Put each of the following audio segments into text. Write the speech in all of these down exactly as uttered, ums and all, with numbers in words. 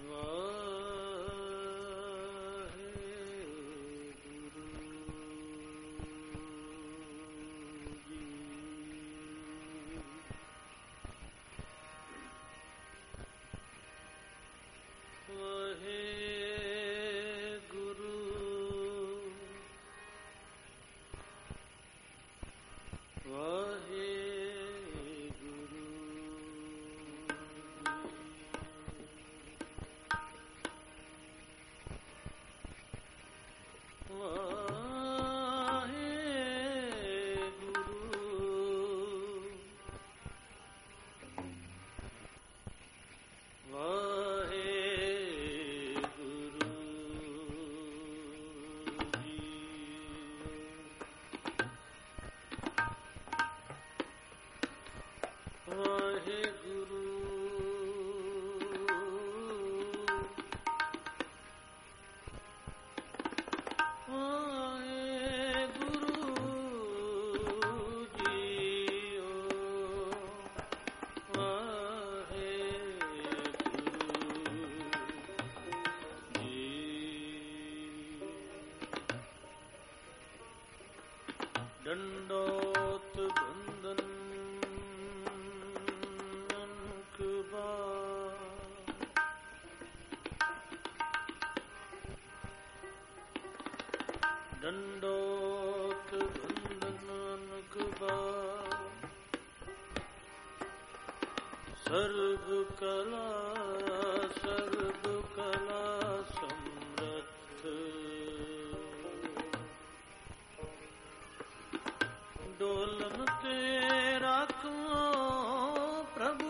दंडोत बंदन दंडोत बंदन सर्व कला सर्व कला समृद्ध डोलन तेरा को प्रभु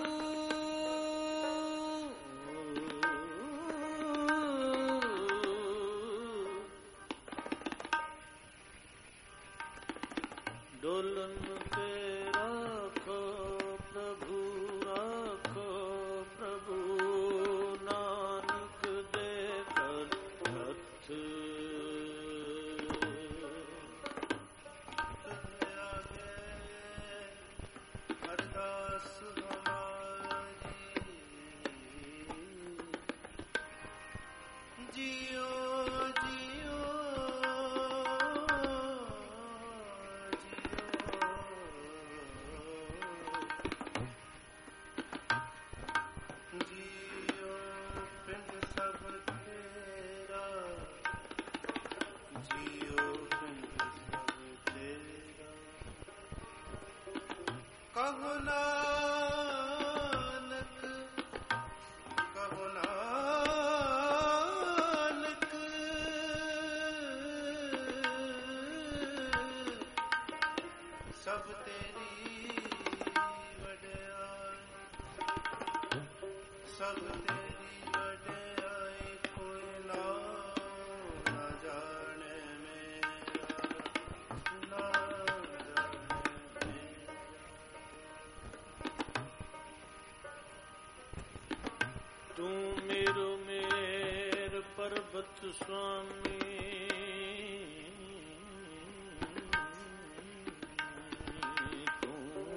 डोलन तेरा को प्रभु राखो प्रभु नानक दे कर हथ अरदास हमारी जियो जियो जियो पिंड सब तेरा जियो पिंड सब तेरा कहो नानक कहो नानक सब तेरी वड्याई सब तेरी वड्याई कोई ना न जाने मेरा ना तू मेरो मेर पर्वत स्वामी तू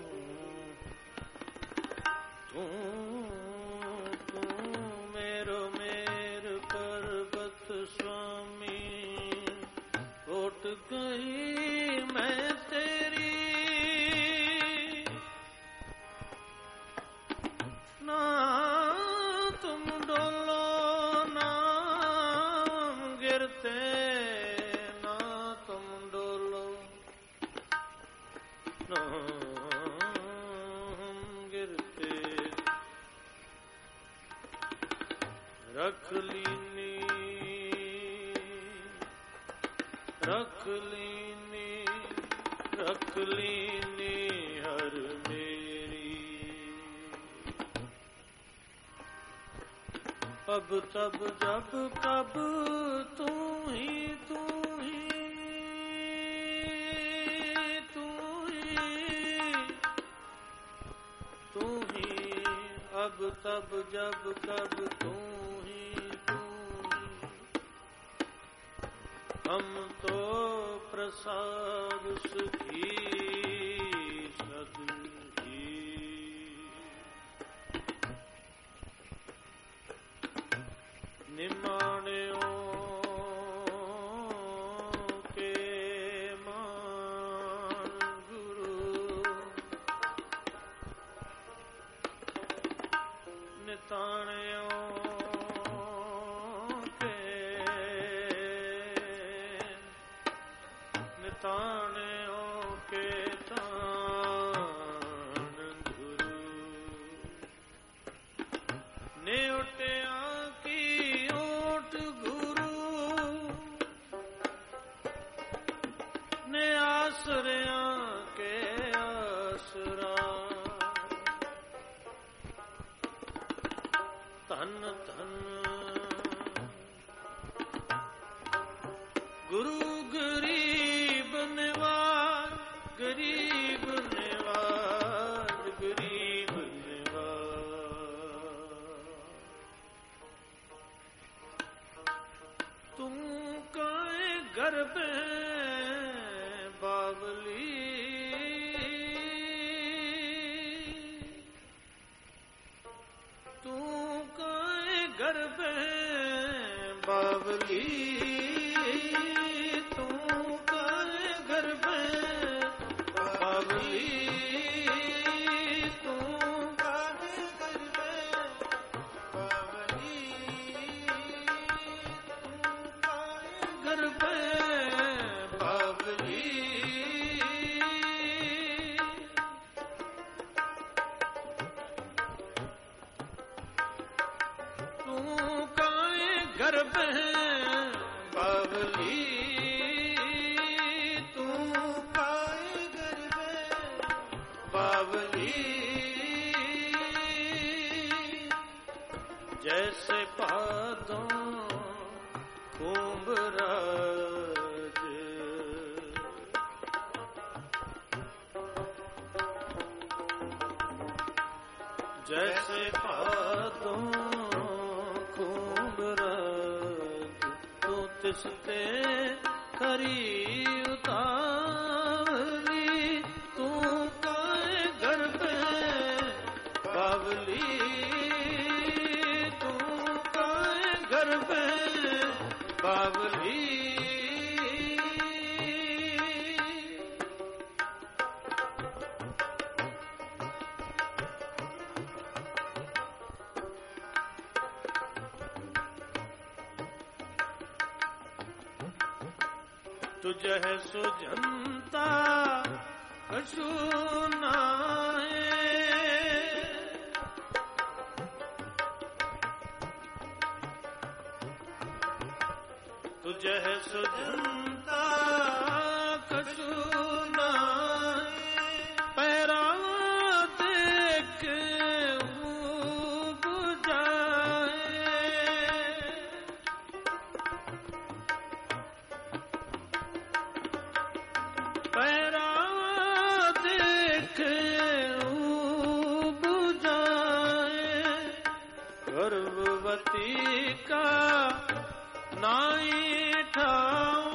तू तू मेरो मेर पर्वत स्वामी उठ गई मैं तेरी ना तुम डोलो ना गिरते ना तुम डोलो ना हम गिरते रख लीनी रख लीनी रख लीनी हर मेरी अब तब जब कब तू ही तू ही तू ही तू ही अब तब जब कब तू ही तू ही हम तो प्रसाद सुखी सदी निमाण्यो के मान गुरु निताण्यो के निताण्यो के तान गुरु ने उठया की ओट गुरु ने आसरिया के आसरा धन धन गुरु गरीब निवाज गरीब निवाज गरीब तुम काए गर्भ बावली तू काए गर्भ बावली तू काए गर्भ बावली तू काए गर्भ बावली गर्भ बावली तू काए गर्भ बावली तू काए गर्भ बावली जैसे पादों कुंभराज जैसे पादों कुंभराज तू तिसते करी उतावली तू काए गर्भ बावली तू काए गर्भ बावली तुझे सुजनता कछु नाए तुझे सुजनता कछु नाए पैरा देख पैरा देख बुझाए गर्भवती का नाई ठाओ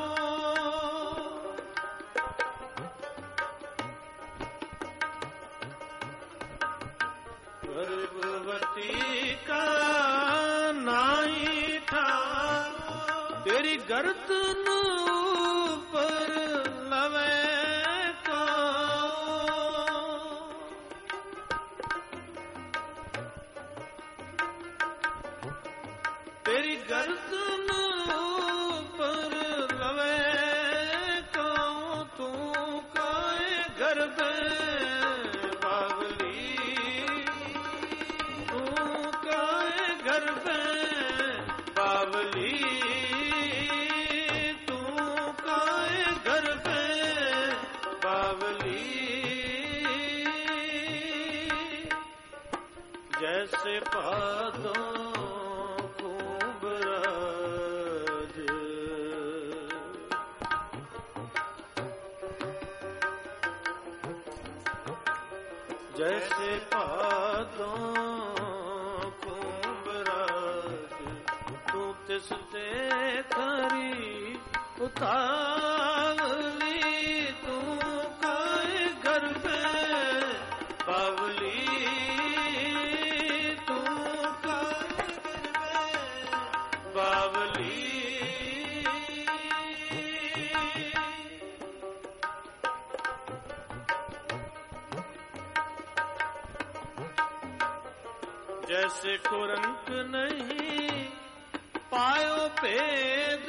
गर्भवती का नाई ठाओ तेरी गर्दन ऊपर लवे तेरी गर्दन ऊपर लवे काऊं तू काए गर्भ बावली तू काए गर्भ बावली तू काए गर्भ बावली जैसे पादों जैसे पादों कुंभराज तू तिसते खरी उतावली तू काए गर्भ बावली तू काए गर्भ बावली। जैसे कुरंक नहीं पायो भेद,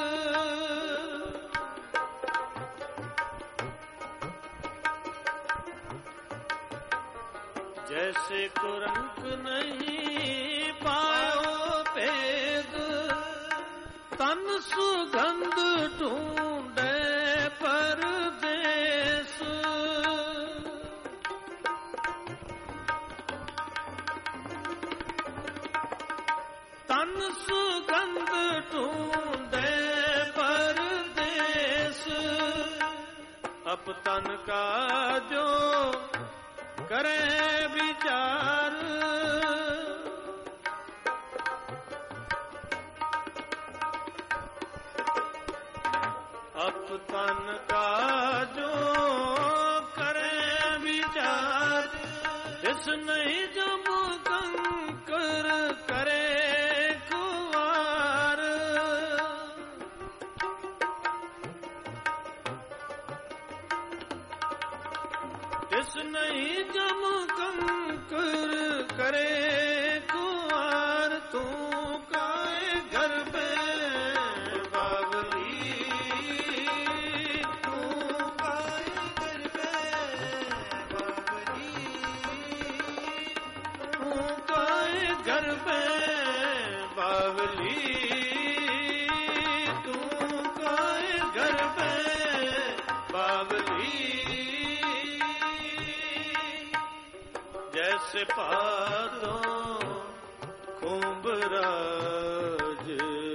जैसे कुरंक नहीं पायो भेद, तन सुगंध ढूंढे परदेस। तन सुगंध ढूंढे परदेस, अप तन का जो करे विचार। अप तन का जो करे विचार, इस नहीं जम कंकर करे कुवार। इस नहीं जम कंकर करे कुवार, तू काए घर पे बावली। तू काए घर पे बावली। तू काए घर पे बावली। तू काए घर पे बावली। जैसे पादों खूब राज,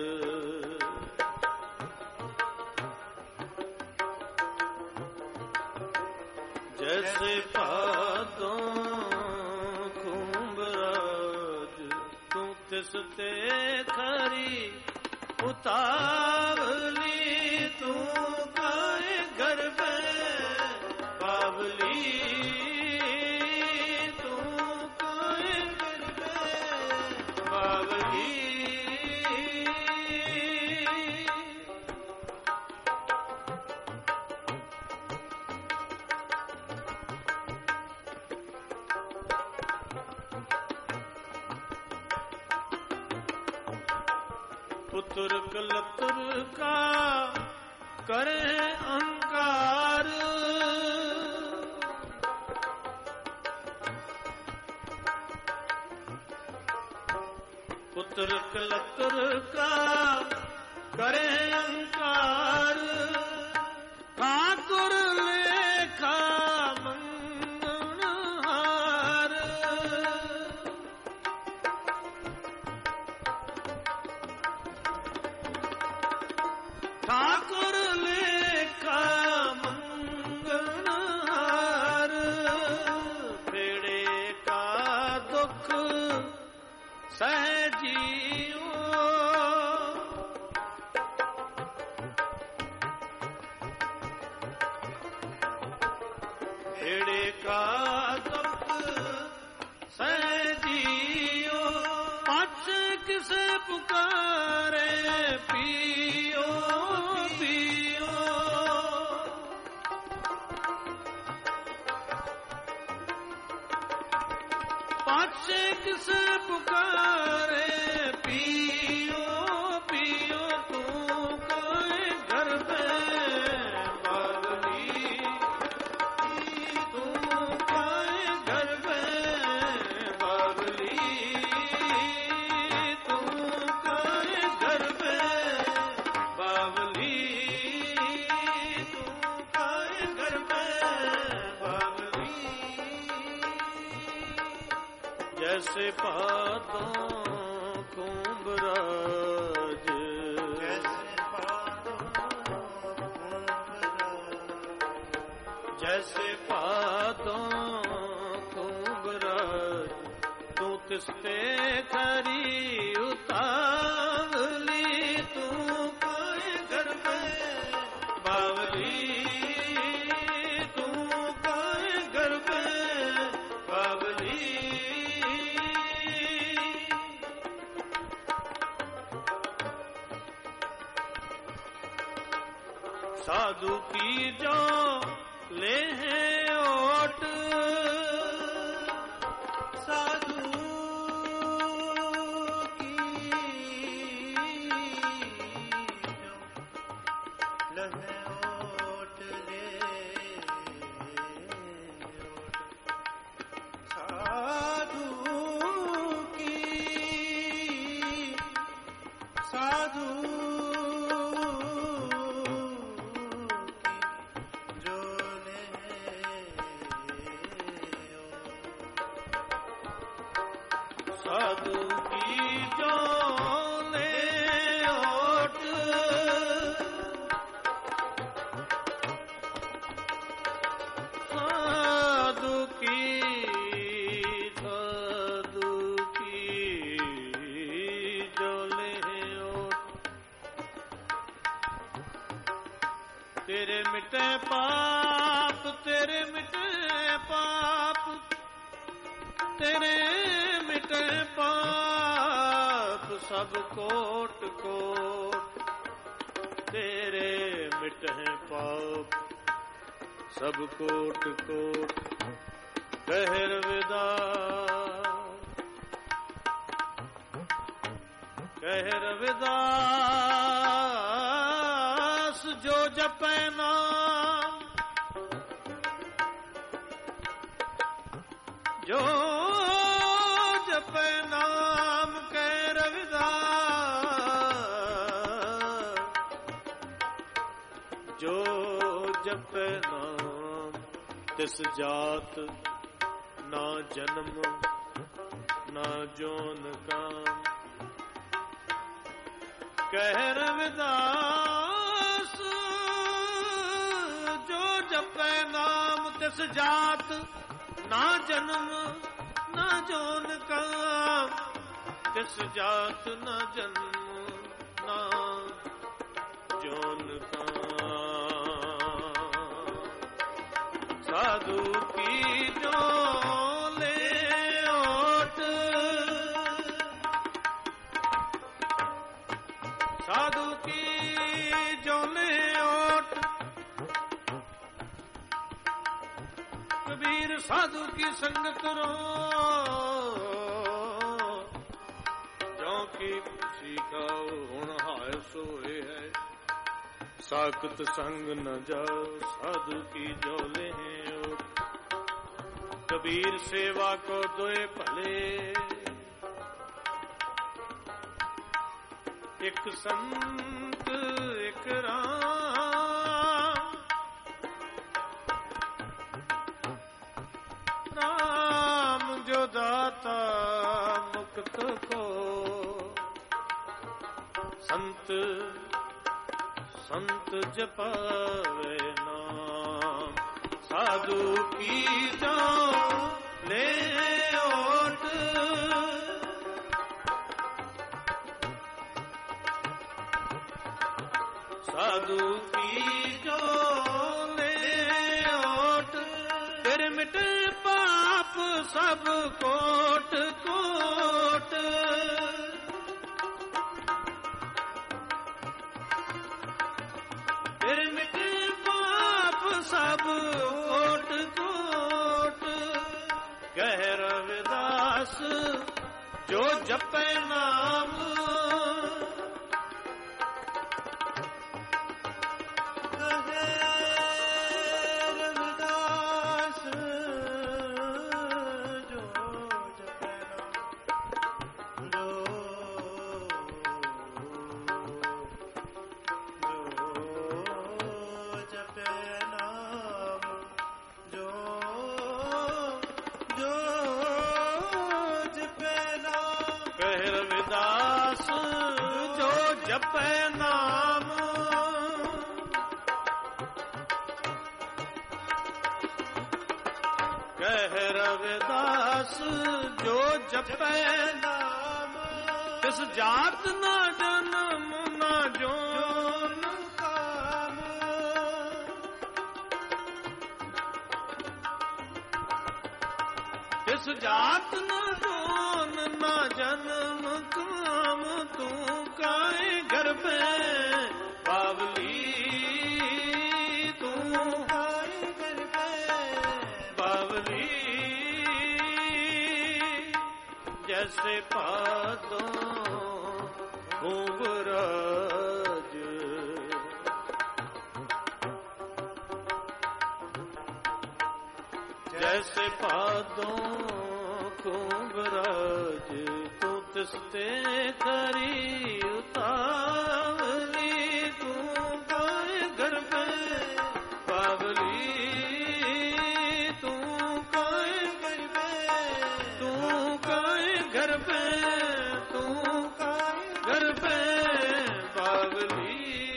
जैसे पादों खूब राज, तू तिसते खरी उतावली। तू काए घर पे बावली। पुत्र कलत्र का करे अहंकार, पुत्र कलत्र का करे अहंकार। ठाकुर लेखा मंगनहार, ठाकुर लेखा मंगनहार। बेड़े का दुख सहजियो, बेड़े का दुख सहजियो। पाछ किसे पुकारे पियो पियो। पाछ किसे पुकारे पियो पियो। तू काए घर पे बावली। तू काए घर पे बावली। तू काए घर पे बावली। तू काए घर पे बावली। जैसे पादों खूब राज, जैसे पादों खूब राज, जैसे पादों खूब राज। तू तिसते खरी उतावली। तू काए घर पे बावली। तू काए घर पे बावली। साधु की जो ले हैं ओट, साधु की जो लहे ओट ले साधु की, साधु साधु की जो ले ओट, साधु की, साधु की जो ले ओट, तेरे मिटे पाप, तेरे मिटे पाप, तेरे मिटे पाप सब कोट कोट, तेरे मिटे पाप सब कोट कोट, कह रविदास, कह रविदास जो जपे नाम, जो जपे नाम, कह रविदास जो जपे नाम, तिस जात ना जन्म ना जोन काम, कह रविदास जो जपे नाम, तिस जात ना जन्म ना जोन काम, तिस जात ना जन्म ना जोन काम, साधु की जो ले ओट, साधु की जो ले ओट, कबीर साधु की संगत रो, जो की सीखाओ हुण हाय सोए है, साकत संग न जाओ साधु की जो ले ओट, कबीर सेवा को दोए भले, एक संत एक राम, राम जो दाता मुक्त को, संत संत जपावे नाम, साधु की जो ले ओट, साधु की जो ले ओट, तेरे मिटे पाप सब कोट कोट, तेरे मिटे पाप सब कोट कोट, कह रविदास जो जपे नाम, जपे नाम, कह रविदास जो जपे नाम, तिस जात ना जन्म ना जोन काम, तिस जात ना जोन ना जन्म काम, तू काए घर में बावली, ਜੈਸੇ ਭਾਦੋਂ ਘੁੰਗਰਾਜ ਜੈਸੇ ਭਾਦੋਂ ਘੁੰਗਰਾਜ ਤੂੰ ਤਿਸ ਤੇ ਕਰੀ ਉਤਾਵਲੀ ਤੂੰ ਕਾਇ ਗਰਭ ਪਾਵਲੀ ਤੂੰ ਕਾਇ ਗਰਭ ਤੂੰ ਕਾਇ ਗਰਭ ਤੂੰ ਕਾਇ ਗਰਭ ਪਾਵਲੀ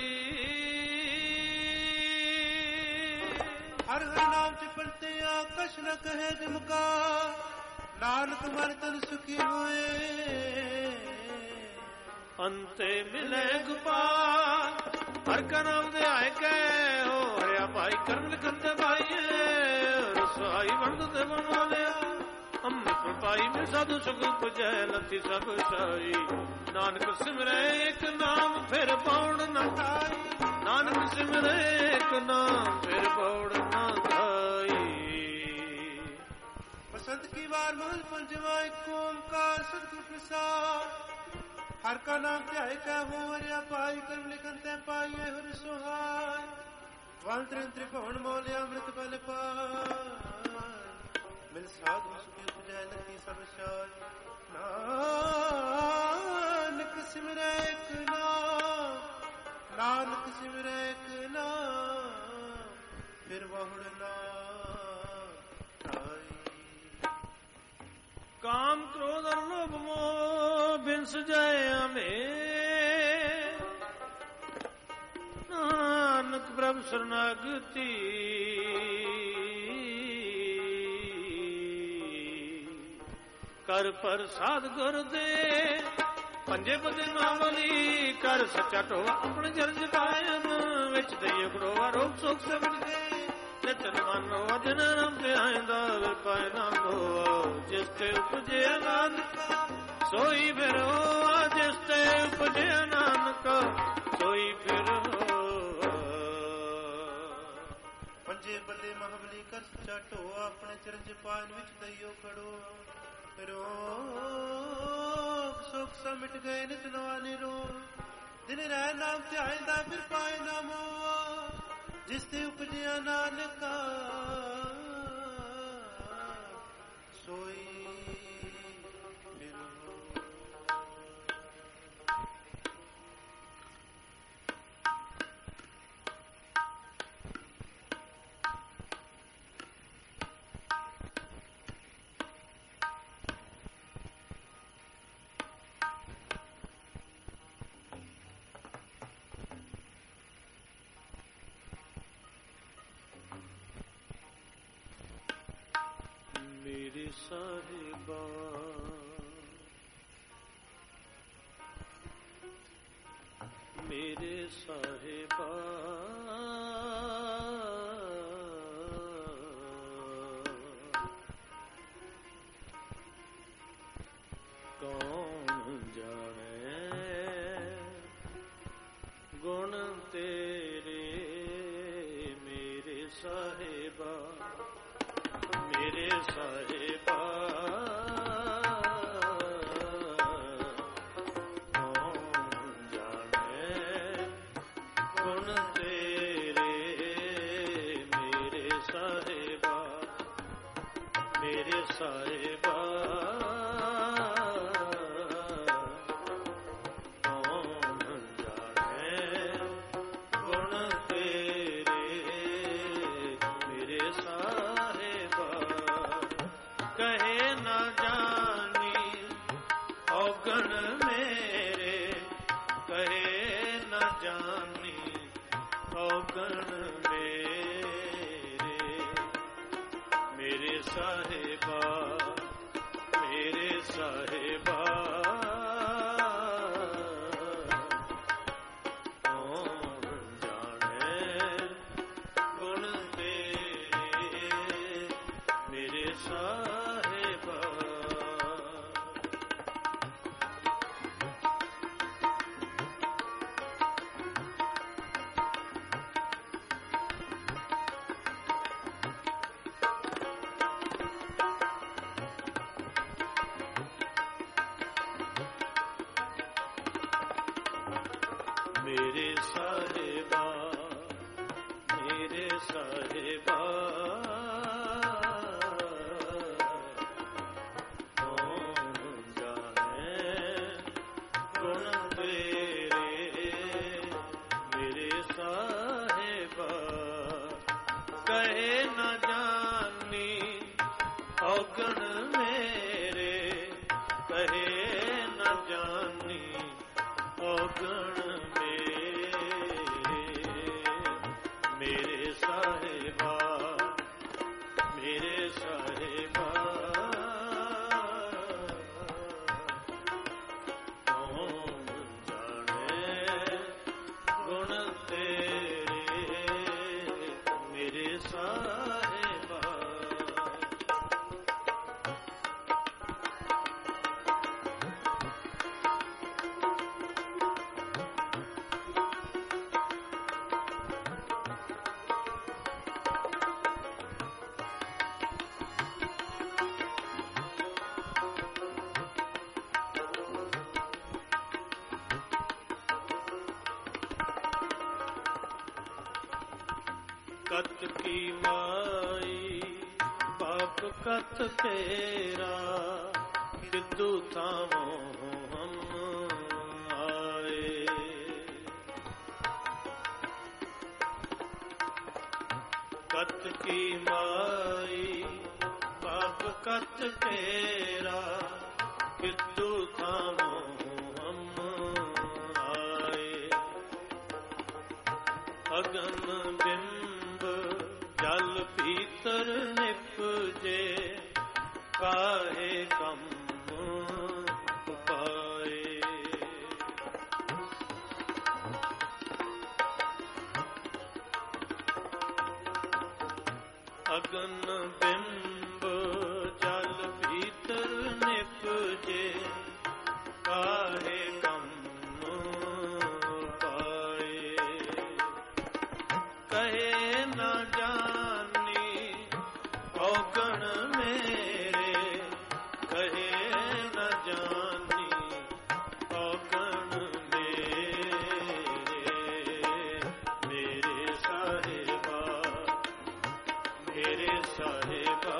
ਹਰ ਹਰ ਨਾਮ ਚ ਪਲਤੇ ਆਕਸ਼ ਨ ਕਹੇ ਦਿਮਕਾ ਨਾਨਕ ਮਨ ਤਨ ਸੁਖੀ ਹੋਏ ਅੰਤੇ ਮਿਲੇ ਗੋਪਾਲ ਹਰ ਕਾ ਨਾਮ ਦੇ ਆਏ ਕੈ ਹੋ ਹਰਿਆ ਭਾਈ ਕਰਮ ਲਿਖਨ ਤੇ ਭਾਈ ਰਸਾਈ ਵੰਡ ਤੇ ਬਣਾ ਲਿਆ ਅੰਮ੍ਰਿਤ ਪਾਈ ਮਿਲ ਸਾਧੂ ਸੁਖ ਪੁਜੈ ਲਤੀ ਸਭ ਸਾਈ ਨਾਨਕ ਸਿਮਰੈ ਇੱਕ ਨਾਮ ਫਿਰ ਪੌੜ ਨਾ ਖਾਈ ਨਾਨਕ ਸਿਮਰੈ ਇੱਕ ਨਾਮ ਫਿਰ ਪੌੜ ਨਾ ਖਾਈ बसंत की बार महल पंचवा एक ओंकार सतगुर प्रसाद हर का नाम ध्याय कै हो हरिया पाई कर्म लिखन तै पाइए हर सुहाय वंत्र त्रिभुवन मोले अमृत बल पाय मिल साधु सुखी पुजै लखी सब साय नानक सिमरै एक नाम नानक सिमरै एक नाम फिर बहुड़ नाम आई काम क्रोध और लोभ मोह बिन सजाए हमें नानक प्रभु शरणागति कर प्रसाद गुर दे पंजे पदे नावली कर सच्चा टोआ अपने जरज कायम विच दइए गड़ोआ रोग सोख से मिट गए नितन मानो अजन राम ते आइंदा वे पाए नाम होआ जिस ते उपजे नानक सोई फिर होआ जिस ते उपजे नानक सोई फिर होआ पंजे बल्ले महाबली कर सच्चा टोआ अपने चरण पान विच दइयो खड़ो रोग सुख सा मिट गए नित नवा निरो दिन रह नाम ते आइंदा फिर पाए नाम होआ जिस ते उपजिया नानका सोई फिर मेरे साहिबा मेरे साहिबा कौन जाने गुण तेरे मेरे साहिबा मेरे साहिबा कौन जाने गुण तेरे मेरे साहिबा मेरे साहिबा कौन जाने गुण तेरे मेरे साहिबा कहे न जानी औगण मेरे कहे न जानी औगण मेरे मेरे साहिबा मेरे साहिबा कौन जाने गुण तेरे मेरे साहिबा मेरे साहिबा मेरे साहिबा कत की माई बाप कत तेरा किदू थामो हम आए। कत की माई बाप कत तेरा किदू थामो हम आए। अगन बिंब जल भीतर निपजे काहे कम पाए। अगन बिंब जल भीतर निपजे काहे कम पाए। कहे न जानी औगण मेरे कहे न जानी औगण मेरे। मेरे साहिबा मेरे साहिबा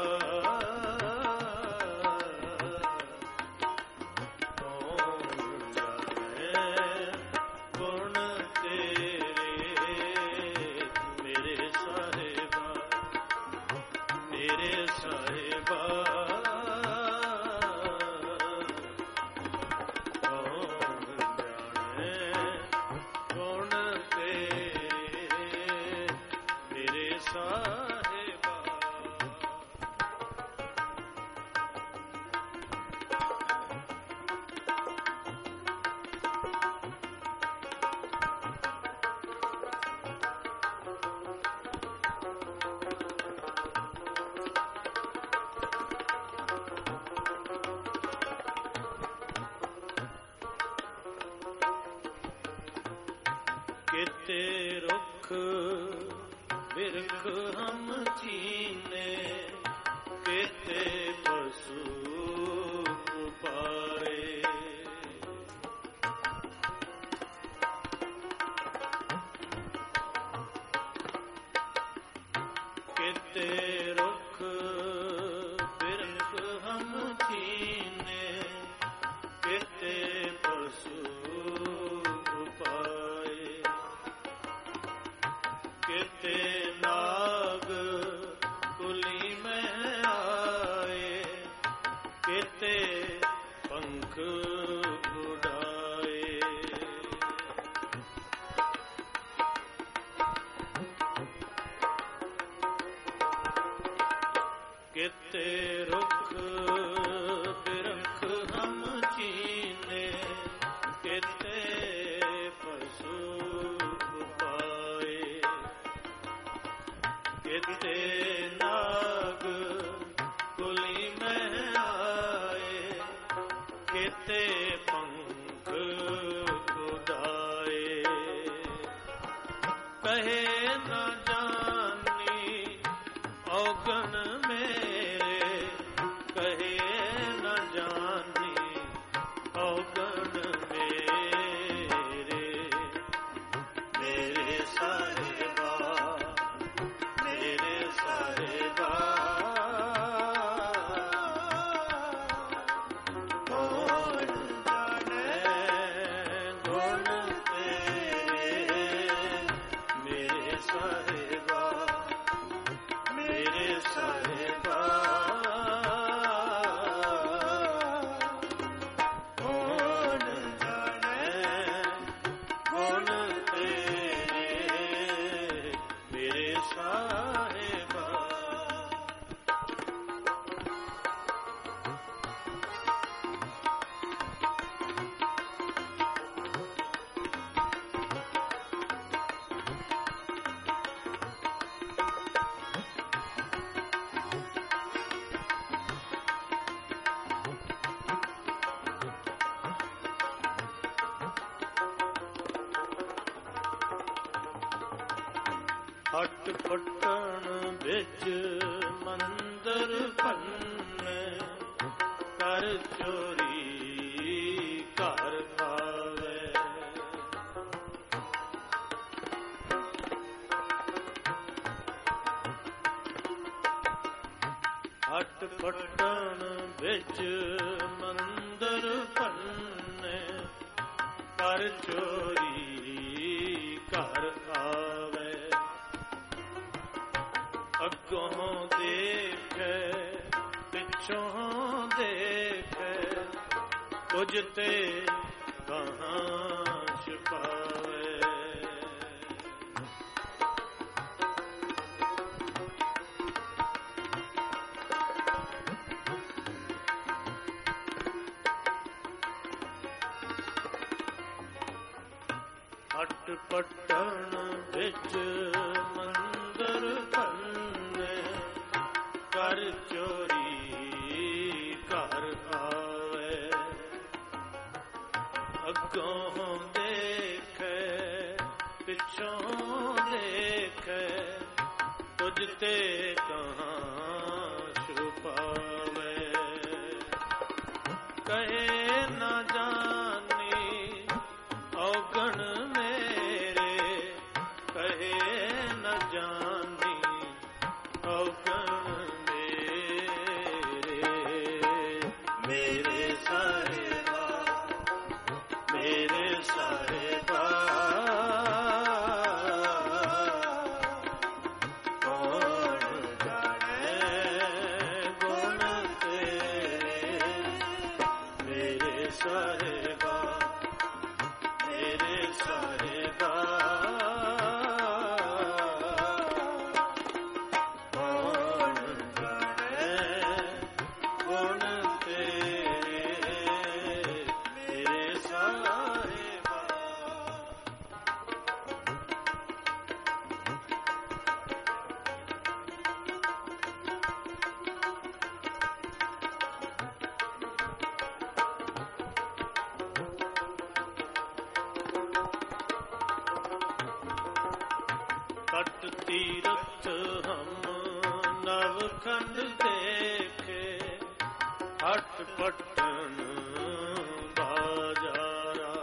केते रुख बिरख हम चीने केते पशु पाए। केते रुख बिरख हम चीने केते पशु केते नाग कुली में आए केते पंख उड़ाए। केते रुख बिरख हम चीने केते पशु केते नाग कुली में आए केते पंख उड़ाए। कहे न जानी औगण मेरे कहे न जानी औगण मेरे। ਹਟ ਪਟਣ ਵਿੱਚ ਮੰਦਰ ਭੰਨੇ, ਕਰ ਚੋਰੀ ਘਰ ਆਵੇ। ਹਟ ਪਟਣ ਵਿੱਚ ਮੰਦਰ ਭੰਨੇ, ਕਰ ਚੋਰੀ ਘਰ ਆਵੇ। ਅੱਗੋਂ ਦੇਖੇ ਪਿੱਛੋਂ ਦੇਖੇ, ਕੁਝ ਤੇ ਕਹਾਂ ਛੁਪਾਵੇ। ਹਟ ਪਟਣ ਵਿੱਚ ਮੰਦਰ ਭੰਨੇ, ਕਰ ਚੋਰੀ ਘਰ ਆਵੇ। ਅੱਗੋਂ ਦੇਖੇ ਪਿੱਛੋਂ ਦੇਖੇ, ਕੁਝ ਤੇ ਕਹਾਂ ਛੁਪਾਵੇ। ਕਹੇ ਨਾ ਜਾਣੀ ਔਗਣ ਮੇਰੇ, ਕਹੇ ਨ ਜਾਣੀ ਔਗਣ ਮੇਰੇ। ਮੇਰੇ ਸਾਹਿਬਾ, ਮੇਰੇ ਸਾਹਿਬਾ, ਕੌਣ ਜਾਣੇ ਗੁਣ ਤੇਰੇ। ਮੇਰੇ ਸਾਹਿਬਾ, ਮੇਰੇ ਸਾਹਿਬਾ, ਕੌਣ ਜਾਣੇ ਗੁਣ ਤੇਰੇ। ਮੇਰੇ ਸਾਹਿਬਾ। ਪਟ ਤੀਰਥ ਹਮ ਨਵਖੰਡ ਦੇਖੇ, ਹਟ ਪਟਨ ਬਾਜਾਰਾ।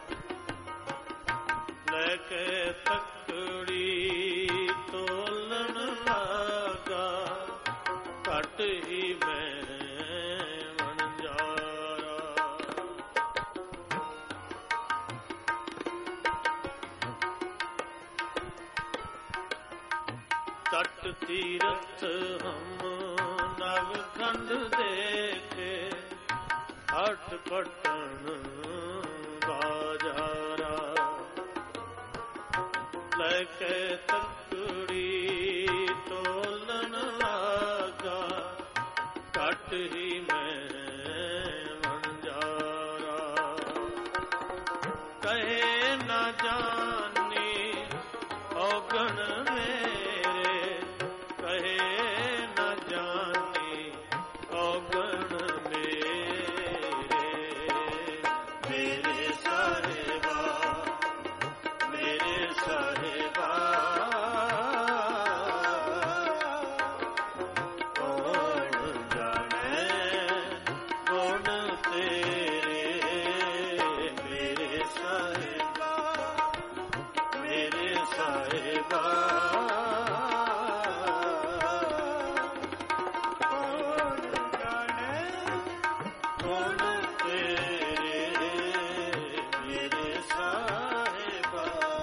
ਲੈ ਕੇ ਤਕੜੀ ਤੋਲਣ ਲਾਗਾ, ਘਟ ਹੀ ਮੈਂ ਵਣਜਾਰਾ। ਤਟ ਤੀਰਥ ਹਮ ਨਵਖੰਡ ਦੇਖੇ, ਹਟ ਪਟਣ ਬਾਜਾਰਾ। ਲੈ ਕੇ ਤਕੜੀ ਤੋਲਣ ਲਾਗਾ, ਘਟ ਹੀ ਮੈਂ ਵਣਜਾਰਾ। ਕਹੇ ਨਾ ਜਾਣੀ ਔਗਣ ਮੇਰੇ, ਕਹੇ ਨ ਜਾਣੀ ਔਗਣ ਮੇਰੇ। ਮੇਰੇ ਸਾਹਿਬਾ, ਮੇਰੇ ਸਾਹਿਬਾ, ਕੌਣ ਜਾਣੇ ਗੁਣ ਤੇਰੇ। ਮੇਰੇ ਸਾਹਿਬਾ, ਮੇਰੇ ਸਾਹਿਬਾ, ਕੌਣ ਜਾਣੇ ਗੁਣ ਤੇਰੇ। ਮੇਰੇ ਸਾਹਿਬਾ।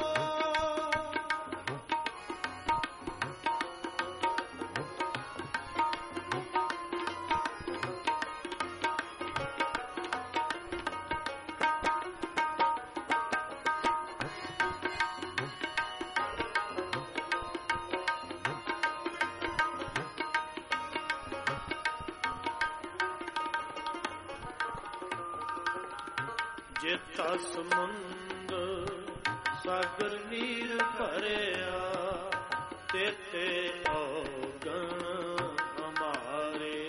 ਜੇਤਾ ਸਮੁੰਦ ਸਾਗਰ ਨੀਰ ਭਰਿਆ, ਤੇਤੇ ਔਗਣ ਹਮਾਰੇ।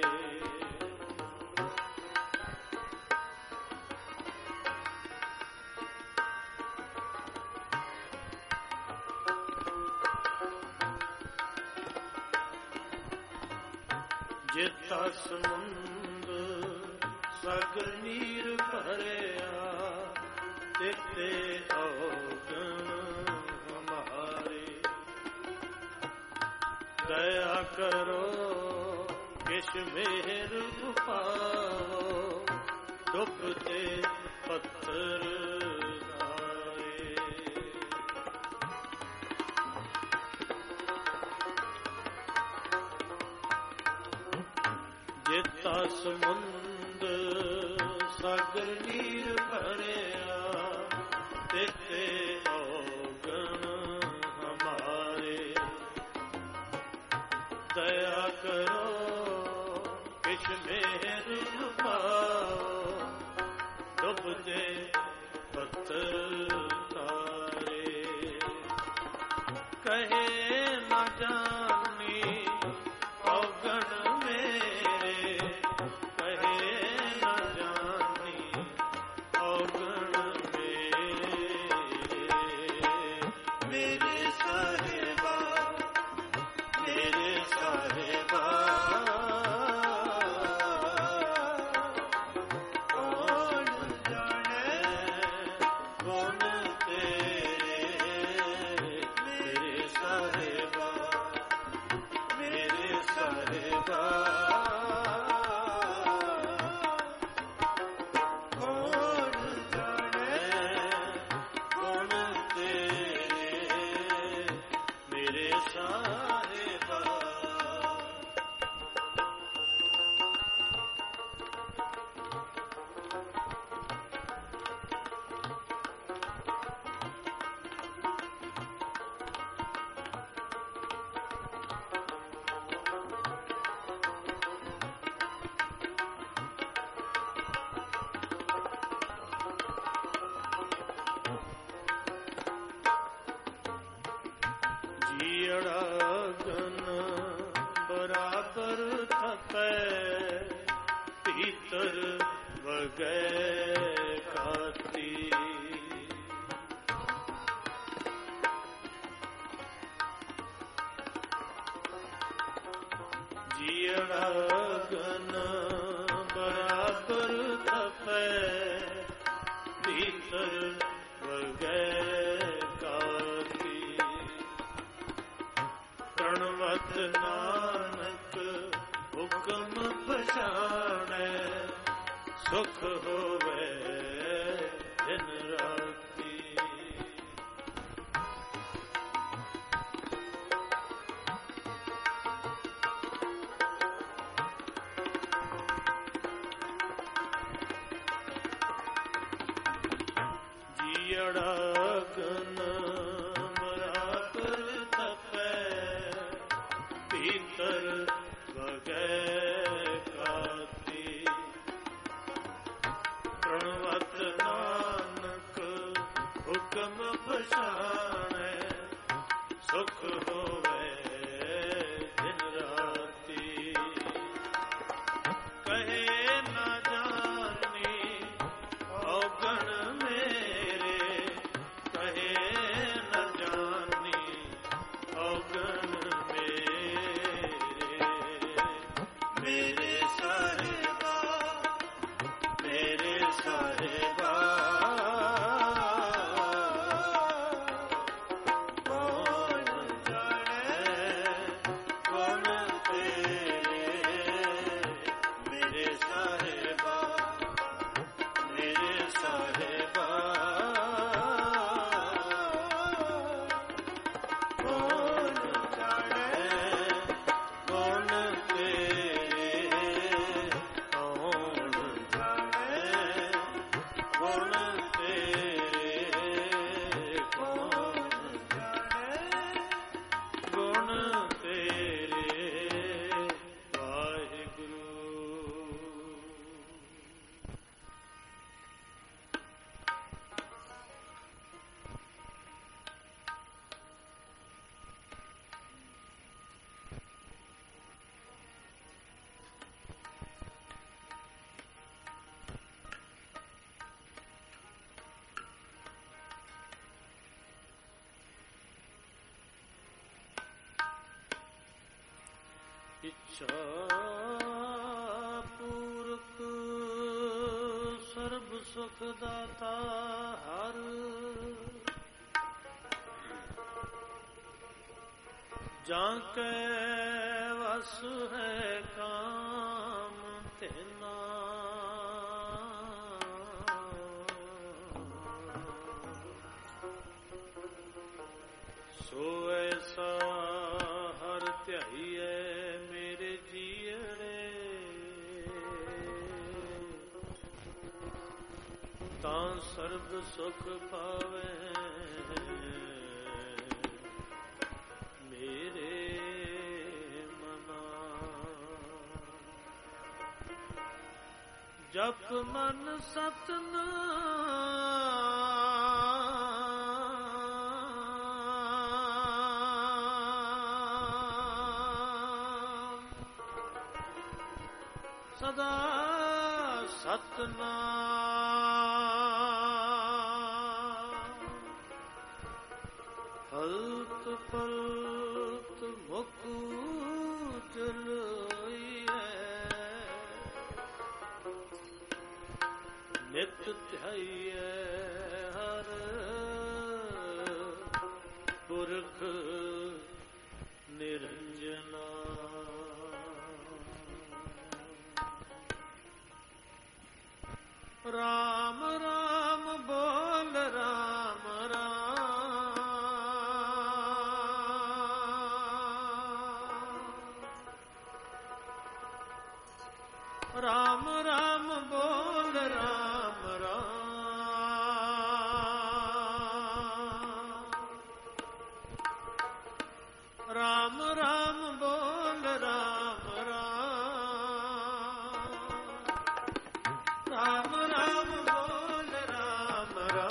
ਜਿਤਾ ਸਮੁੰਦ ਸਗਲ ਨੀਰ ਭਰਿਆ, ਤਿਤੇ ਔਗਣ ਹਮਾਰੇ। ਦਇਆ ਕਰੋ ਕਿਛ ਮੇਰ ਉਪਾਓ, ਡੁੱਬ ਤੇ ਪੱਥਰ ਧਾਰੇ। ਜਿਤਾ ਸਮੁੰਦ ਸਾਗਰ ਨੀਰ ਭਰਿਆ, ਤਿਤੇ ਔਗਣ ਹਮਾਰੇ। ਦਇਆ ਕਰੋ ਕਿਛ ਮੇਰ ਉਪਾਓ, ਡੁੱਬਦੇ ਪੱਥਰ ਧਾਰੇ। ਕਹੇ ਨਾ ਜਾਣੀ ਔਗਣ ਮੇਰੇ, ਕਹੇ ਨਾ ਜਾਣੀ ਔਗਣ ਮੇਰੇ। ਮੇਰੇ ਸਾਹਿਬਾ, ਮੇਰੇ ਸਾਹਿਬਾ, ਜੀਅੜਾ ਗਨ ਬਰਾਬਰ ਥਪੈ, ਭੀਤਰ ਵਗੈ ਕਾਤੀ। ਜੀਅੜਾ ਗਨ ਬਰਾਬਰ ਥਪੈ, ਭੀਤਰ ਵਗੈ ਕਾਤੀ। ਪ੍ਰਣਵਤ ਨਾਨਕ ਹੁਕਮ ਪਛਾਣੈ, ਸੁਖ ਹੋਵੇ ਦਿਨ ਰਾਤੀ। ਜੀਅੜਾ ਗਨ ਬਰਾਬਰ ਥਪੈ, ਭੀਤਰ ਵਗੈ ਕਾਤੀ। ਪ੍ਰਣਵਤ ਨਾਨਕ ਹੁਕਮ ਪਛਾਣੈ, ਸੁਖ ਹੋਵੇ ਦਿਨ ਰਾਤੀ। ਕਹੇ ਨਾ ਜਾਣੀ ਔਗਣ ਮੇਰੇ, ਕਹੇ ਨਾ ਜਾਣੀ ਔਗਣ ਮੇਰੇ। ਮੇਰੇ ਸਾਹਿਬਾ, ਮੇਰੇ ਸਾਹਿਬਾ, ਕੌਣ ਜਾਣੇ ਕੌਣ ਤੇਰੇ। ਮੇਰੇ ਸਾਹਿਬਾ, ਮੇਰੇ ਸਾਹਿਬਾ, ਕੌਣ ਜਾਣੇ ਕੌਣ ਤੇਰੇ। ਕੌਣ ਜਾਣੇ ਕੌਣ ਤੇਰੇ, ਕੌਣ ਜਾਣੇ ਗੁਣ ਤੇਰੇ। ਵਾਹਿਗੁਰੂ। ਇੱਛਾ सुख दाता हर जाके वस है काम तेना सो ऐसा हर ध्याइए मेरे जीअरे तां सर्ब सुख पावे मेरे मना जप मन सतनाम सदा सतनाम फलत फलत मुकुट लोइए नित ध्याइए हर पुरख निरंजना राम राम बोल राम राम राम राम बोल राम राम राम राम बोल राम राम राम राम बोल राम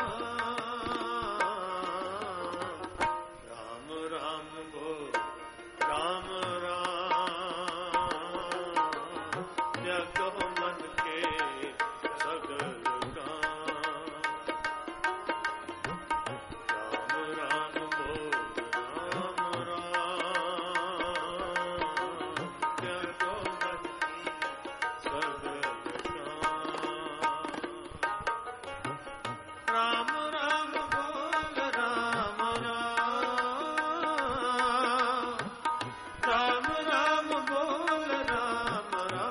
राम राम राम बोल राम राम जगो मन के सगल काम राम राम बोल राम राम जगो मन की सगल राम राम बोल राम राम राम राम बोल राम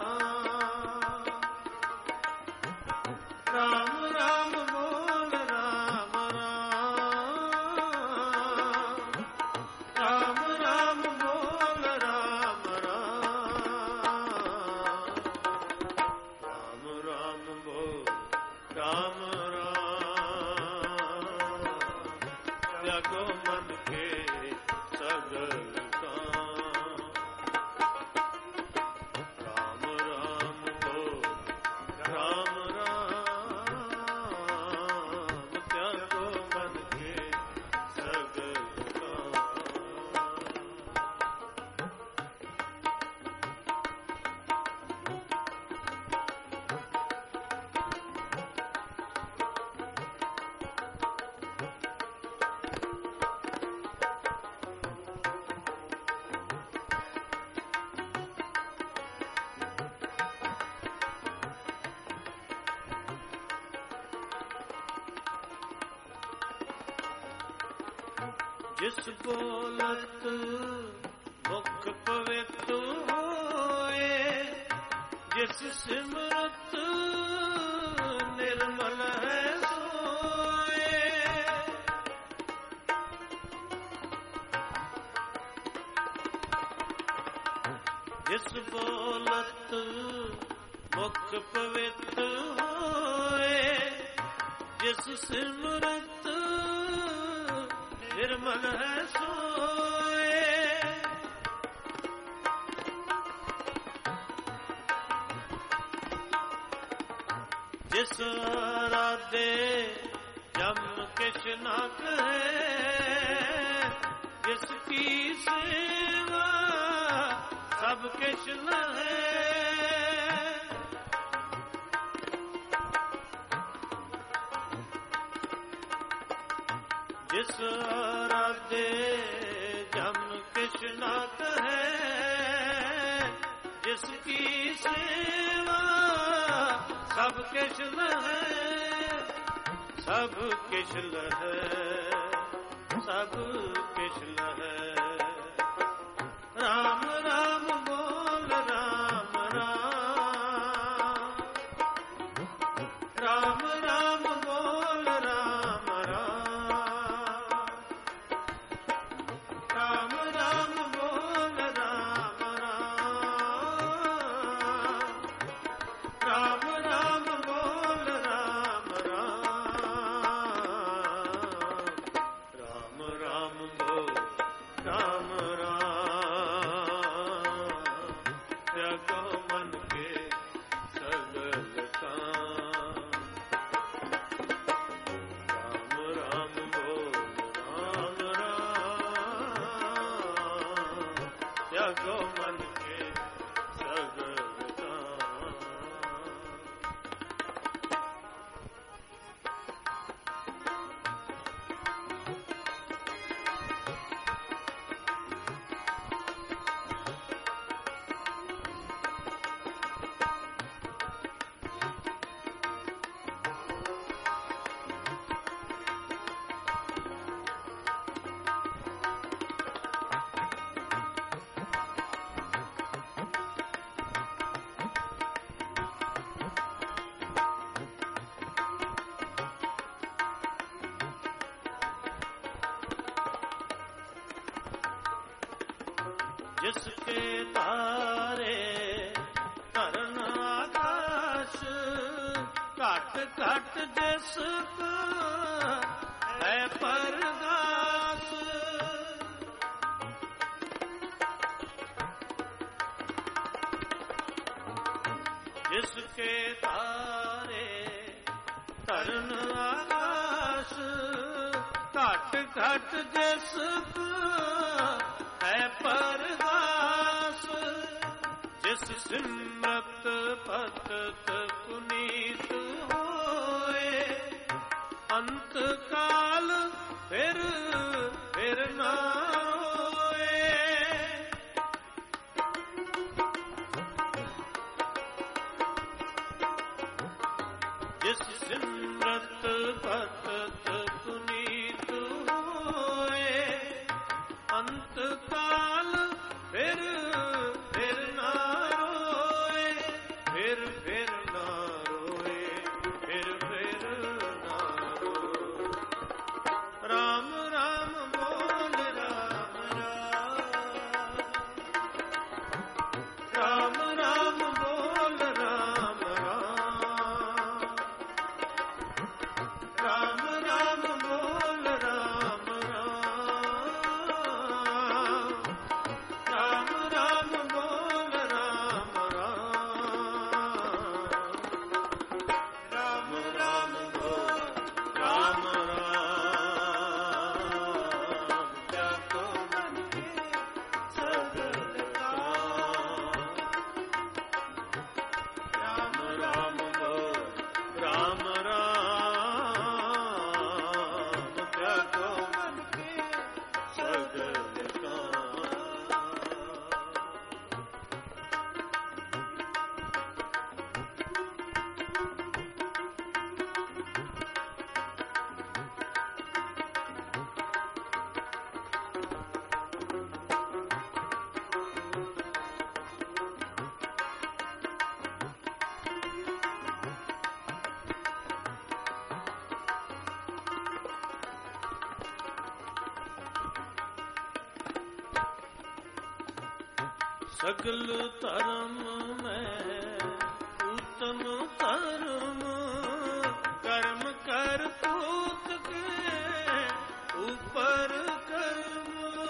राम राम बोल राम राम राम बोल राम राम राम बोल राम जगो मन के सगल काम राम राम बोल राम राम जगो मन के सगल काम जिस बोलत मुख पवित्र होए जिस सिमरत निर्मल है सोए जिस बोलत मुख पवित्र होए जिस सिमरत निर्मल है सोए जिस राधे जम किश न कहे जिसकी सेवा सब किश न है जिस राधे जम किश न कहे जिसकी सेवा सब किश न है सब किश लहै सब किश लहै राम राम बोल राम राम राम राम बोल राम राम राम राम बोल राम राम राम राम बोल राम राम राम राम बोल राम राम त्यागो मन के सगल काम राम राम बोल राम राम त्यागो मन के सगल काम जिसके तारे करन आकाश घट घट जिसको है परगास जिसके तारे करन आकाश घट घट जिसको है परगास जिस सिमरत पतत पुनीत होए अंत काल फिर फिर ना होए जिस सिमरत पतत पुनीत होए अंत काल फिर फिर ना रोए फिर फिर ना रोए फिर फिर ना रोए राम राम बोल राम राम राम राम बोल राम राम राम राम बोल राम राम राम राम बोल राम राम राम राम बोल राम राम त्यागो मन के सगल काम राम राम बोल राम राम त्यागो मन के सगल काम सगल धर्म में उत्तम धर्म कर्म कर पूत के ऊपर कर्म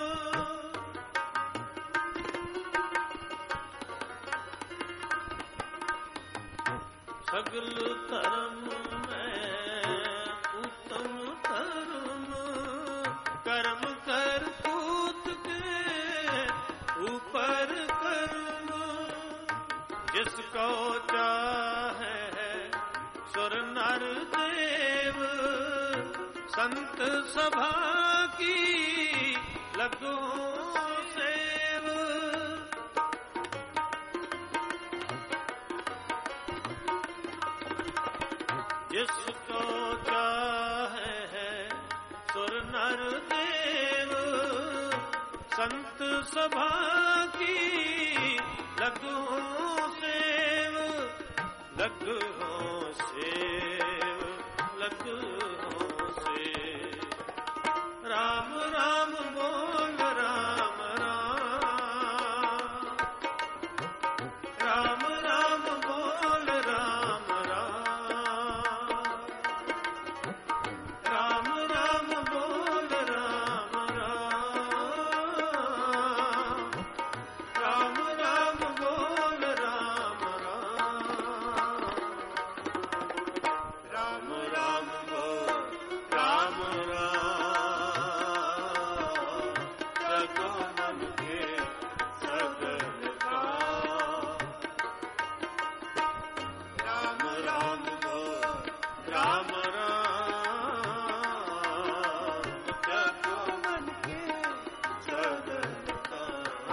सगल धर्म में उत्तम धर्म कर्म कर पूत के ऊपर कर्म जिसको चाहे सुर नर देव संत सभा की लगो सेव जिसको चाहे संत सभा की लगू सेव, लगू सेव, लगू सेव। राम राम बोल राम राम, राम राम बोल राम राम, राम राम बोल राम राम, राम राम बोल राम राम, राम राम बोल राम राम, जगो मन के सगल का। राम राम बोल राम राम, जगो मन के सगल का।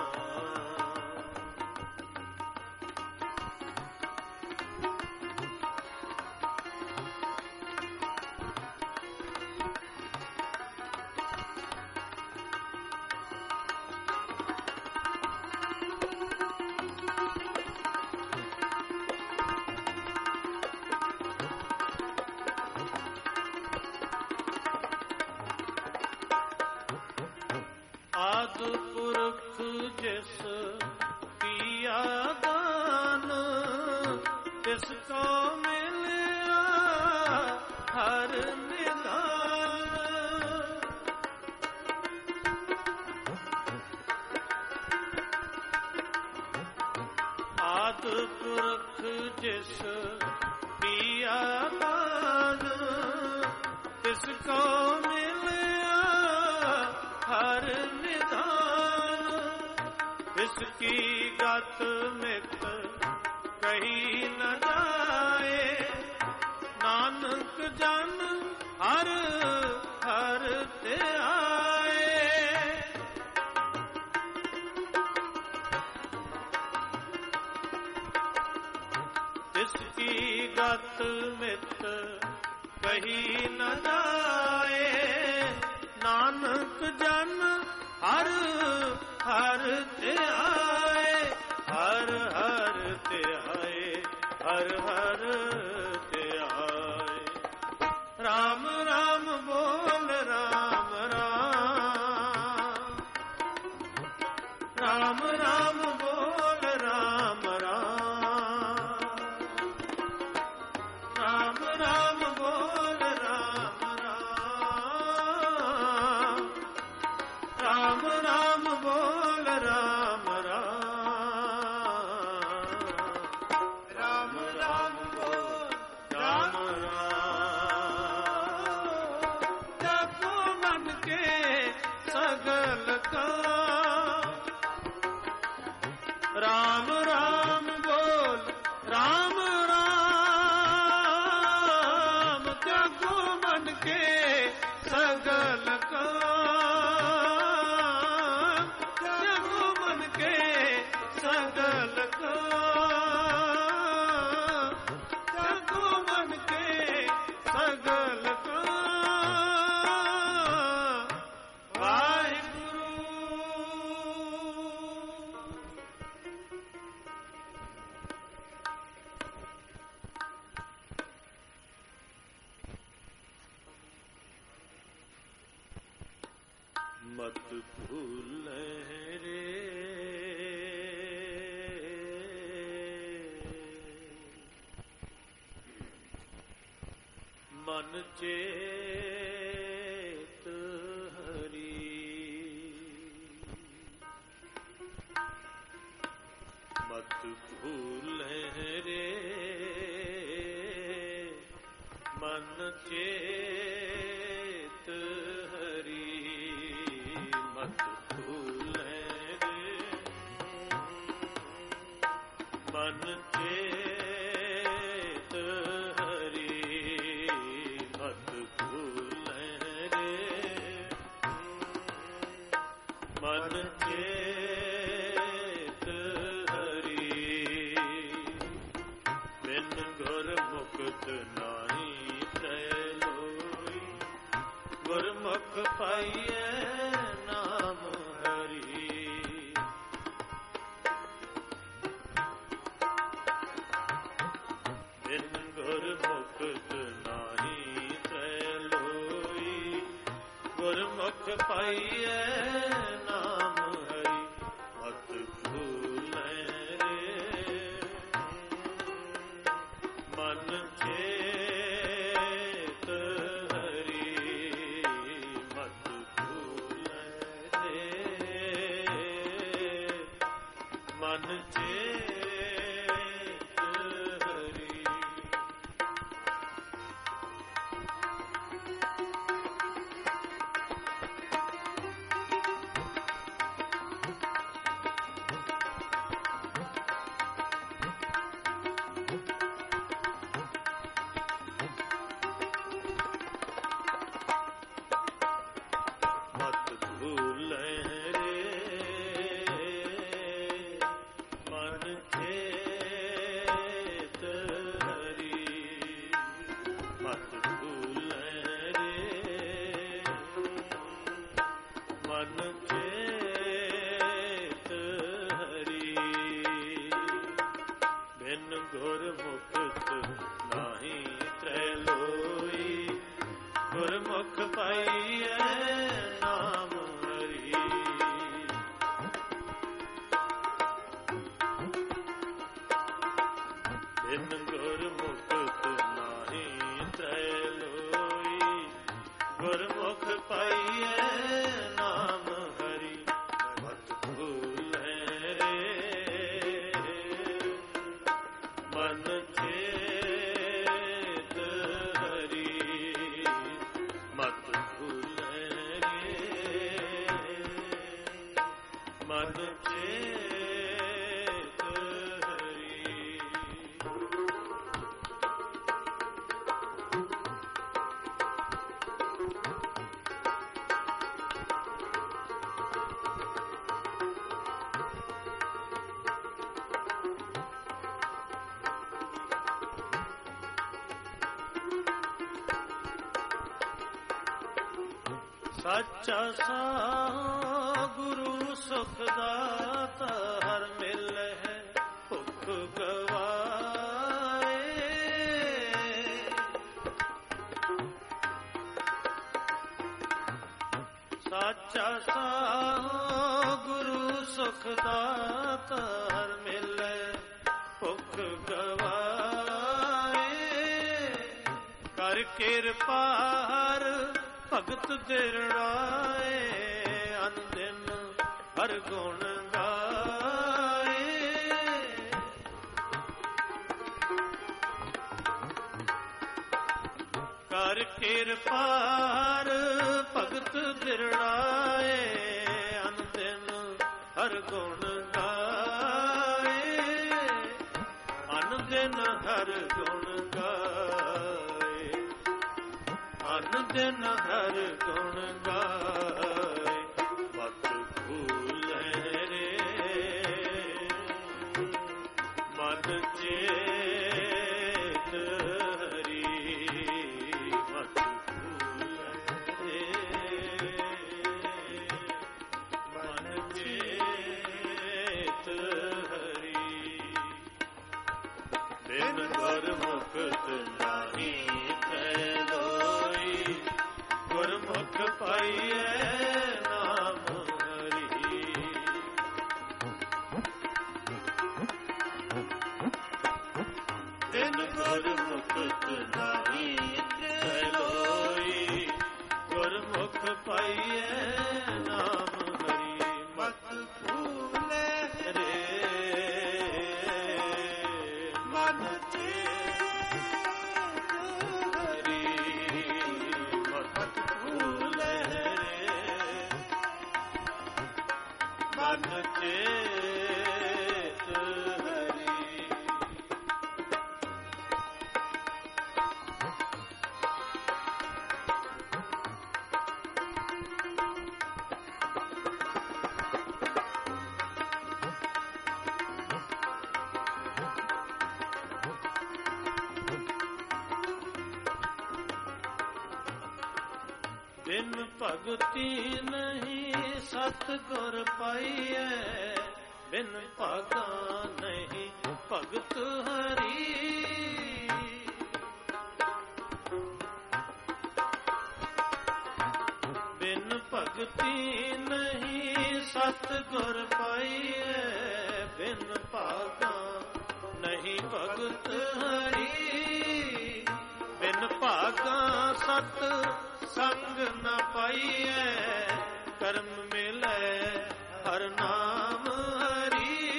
आदि पुरख जिस किया दान, तिसको मिलिया हर निदान। आदि पुरख जिस किया दान, तिसको मिलिया हर निदान। इसकी गत मित कही न जाए, नानक जन हर हर ते आए। इसकी गत मित कही न जाए, नानक जन हर हर ते आए, हर हर ते आए, हर हर ते आए। राम राम बोल राम राम, राम राम बोल राम राम, राम राम बोल राम राम, राम राम बोल राम राम, राम राम बोल राम राम, जगो मन के सगल का। राम राम बोल राम राम, जगो मन के सगल का। जगो मन के सगल का, जगो मन के सगल का। वाहिगुरु मत भूल रे मन चेत हरि। मत भूल रे मन चेत हरि। मत भूल रे मन चेत हरि। मत भूल रे मन चेत हरि। बिन गुर मुक्त नाही त्रैलोई, गुरमुख पाइए नाम हरि। ਗੁਰਮੁਖ ਪਾਈਐ ਨਾਮ ਹਰੀ ਮਤ ਭੂਲੈ ਰੇ ਮਨ ਚੇਤ ਹਰੀ ਮਤ ਭੂਲੈ ਰੇ ਮਨ ਚੇਤ ਹਰੀ ਗੁਰਮੁਖਤ ਨਾਹੀ ਤ੍ਰੈ ਲੋਈ ਗੁਰਮੁਖ ਪਾਈਐ ਨਾਮ ਹਰੀ ਬਿਨ ਗੁਰਮੁਖਤ ਨਾਹੀ ਤ੍ਰੈ ਲੋਈ ਗੁਰਮੁਖ ਪਾਈਐ ਨਾਮ ਹਰੀ ਮਤ ਭੂਲੈ ਰੇ ਮਨ ਚੇਤ ਹਰੀ ਮਤ ਭੂਲੈ ਰੇ ਮਨ ਚੇਤ ਹਰੀ ਸੱਚਾ ਸਾਹ ਗੁਰੂ ਸੁਖ ਦਾਤਾ ਹਰ ਮਿਲੈ ਭੁਖ ਗਵਾਏ ਸੱਚਾ ਸਾਹ ਗੁਰੂ ਸੁਖ ਦਾਤਾ ਹਰ ਮਿਲੈ ਭੁਖ ਗਵਾਏ ਕਰ ਕਿਰਪਾ ਹਰ ਭਗਤ ਦਿਰੜਾਏ ਅਨਦਿਨ ਹਰ ਗੁਣ ਗਾਏ ਕਰ ਕਿਰਪਾ ਹਰ ਭਗਤ ਦਿਰੜਾਏ ਅਨਦਿਨ ਹਰ ਗੁਣ ਗਾਏ ਅਨਦਿਨ ਹਰ ਗੁਣ ਗਾਏ ਅਨਦਿਨ ਹਰ ਗੁਣ ਗਾਏ ਮਤ ਭੂਲੈ ਰੇ ਮਨ ਚੇਤ ਹਰੀ ਮਤ ਭੂਲੈ ਰੇ ਮਨ ਚੇਤ ਹਰੀ ਬਿਨ ਗੁਰਮੁਖਤ ਨਾਹੀ ਤ੍ਰੈ ਲੋਈ ਗੁਰਮੁਖ ਪਾਈਐ ਨਾਮ ਹਰੀ ਬਿਨ ਗੁਰਮੁਖਤ ਨਾਹੀ ਤ੍ਰੈ ਲੋਈ ਗੁਰਮੁਖ ਪਾਈਐ ਨਾਮ ਹਰੀ ਮਤ ਭੂਲੈ ਰੇ ਮਨ ਮਨ ਚੇਤ ਹਰੀ ਬਿਨ ਭਗਤੀ ਨਹੀਂ ਸਤਿਗੁਰ ਪਾਈਐ ਬਿਨ ਭਾਗਾ ਨਹੀਂ ਭਗਤ ਹਰੀ ਬਿਨ ਭਗਤੀ ਭਗਤੀ ਨਹੀਂ ਸਤਿਗੁਰ ਪਾਈਐ, ਬਿਨ ਭਾਗਾ ਨਹੀਂ ਭਗਤ ਹਰੀ। ਬਿਨ ਭਾਗਾ ਸਤ ਸੰਗ ਨ ਪਾਈਐ, ਕਰਮ ਮਿਲੈ ਹਰ ਨਾਮ ਹਰੀ।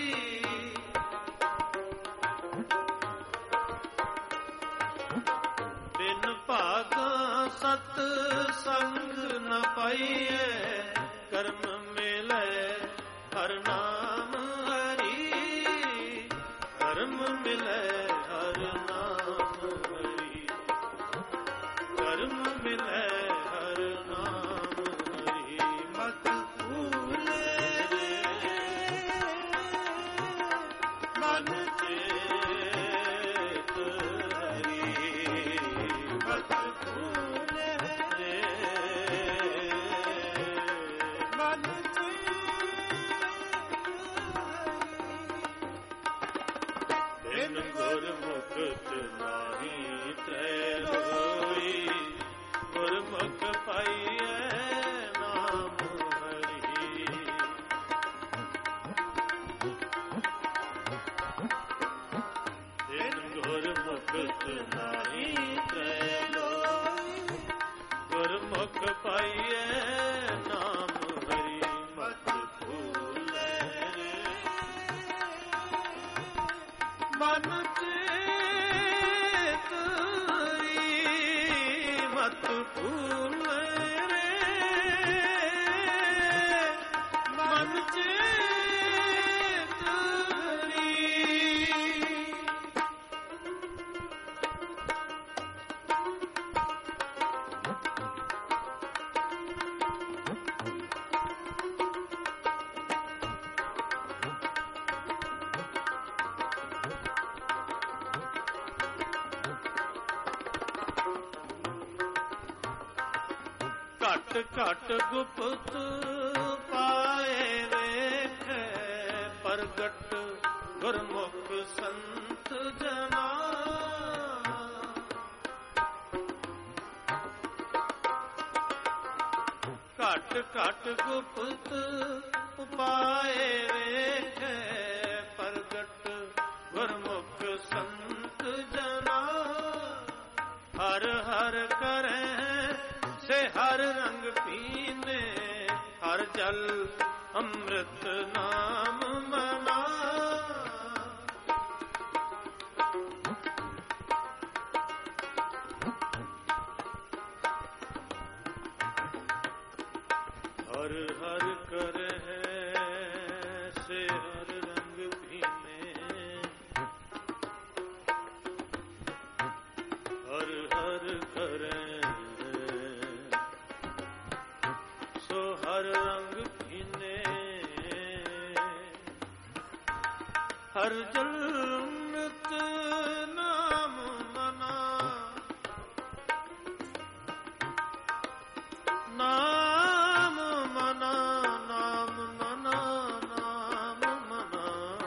ਬਿਨ ਭਾਗਾ ਸਤ ਸੰਗ ਨ ਪਾਈਐ, ਕਰਮ ਮਿਲੈ ਹਰ ਨਾਮ ਹਰੀ। ਕਰਮ ਮਿਲੈ ਹਰ ਨਾਮ ਹਰੀ, ਕਰਮ ਮਿਲੈ ਹਰ ਨਾਮ ਹਰੀ। ਮਤ ਭੂਲੇ ਮਨ ਚੇਤ ਹਰੀ, ਮਤ ਭੂਲੇ ਮਨ ਬਿਨ ਗੁਰਮੁਖਤ ਨਾਹੀ ਤ੍ਰੈ ਲੋਈ, ਗੁਰਮੁਖ ਪਾਈਐ ਨਾਮ ਹਰੀ। ਬਿਨ ਗੁਰਮੁਖਤ ਨਾਹੀ ਤ੍ਰੈ ਲੋਈ, ਗੁਰਮੁਖ ਪਾਈਐ ਨਾਮ ਹਰੀ। ਮਤ ਭੂਲੇ ਮਨ ਚੇਤ ਹਰੀ, ਮਤ ਭੂਲੇ ਮਨ ਚੇਤ ਹਰੀ। ਘਟ ਘਟ ਗੁਪਤ ਪਾਏ ਵੇਖੈ, ਪ੍ਰਗਟ ਗੁਰਮੁਖ ਸੰਤ ਜਨਾ। ਘਟ ਘਟ ਗੁਪਤ ਪਾਏ ਵੇਖੈ, ਪ੍ਰਗਟ ਗੁਰਮੁਖ ਸੰਤ ਜਨਾ। ਹਰ ਹਰ ਕਰੈ ਸੇ ਹਰ ਰੰਗ ਪੀਨੇ, ਹਰ ਜਲ ਅੰਮ੍ਰਿਤ ਨਾਮ ਮਨਾ। ਹਰ ਹਰ ਕਰਹਿ ਸੇ ਹਰ ਰੰਗ ਪੀਨੇ, ਹਰ ਹਰ ਕਰਹਿ ਹਰ ਰੰਗ ਭੀਨੇ। ਹਰ ਜਲ ਅੰਮ੍ਰਿਤ ਨਾਮ ਮਨਾ, ਨਾਮ ਮਨਾ, ਨਾਮ ਮਨਾ, ਨਾਮ ਮਨਾ।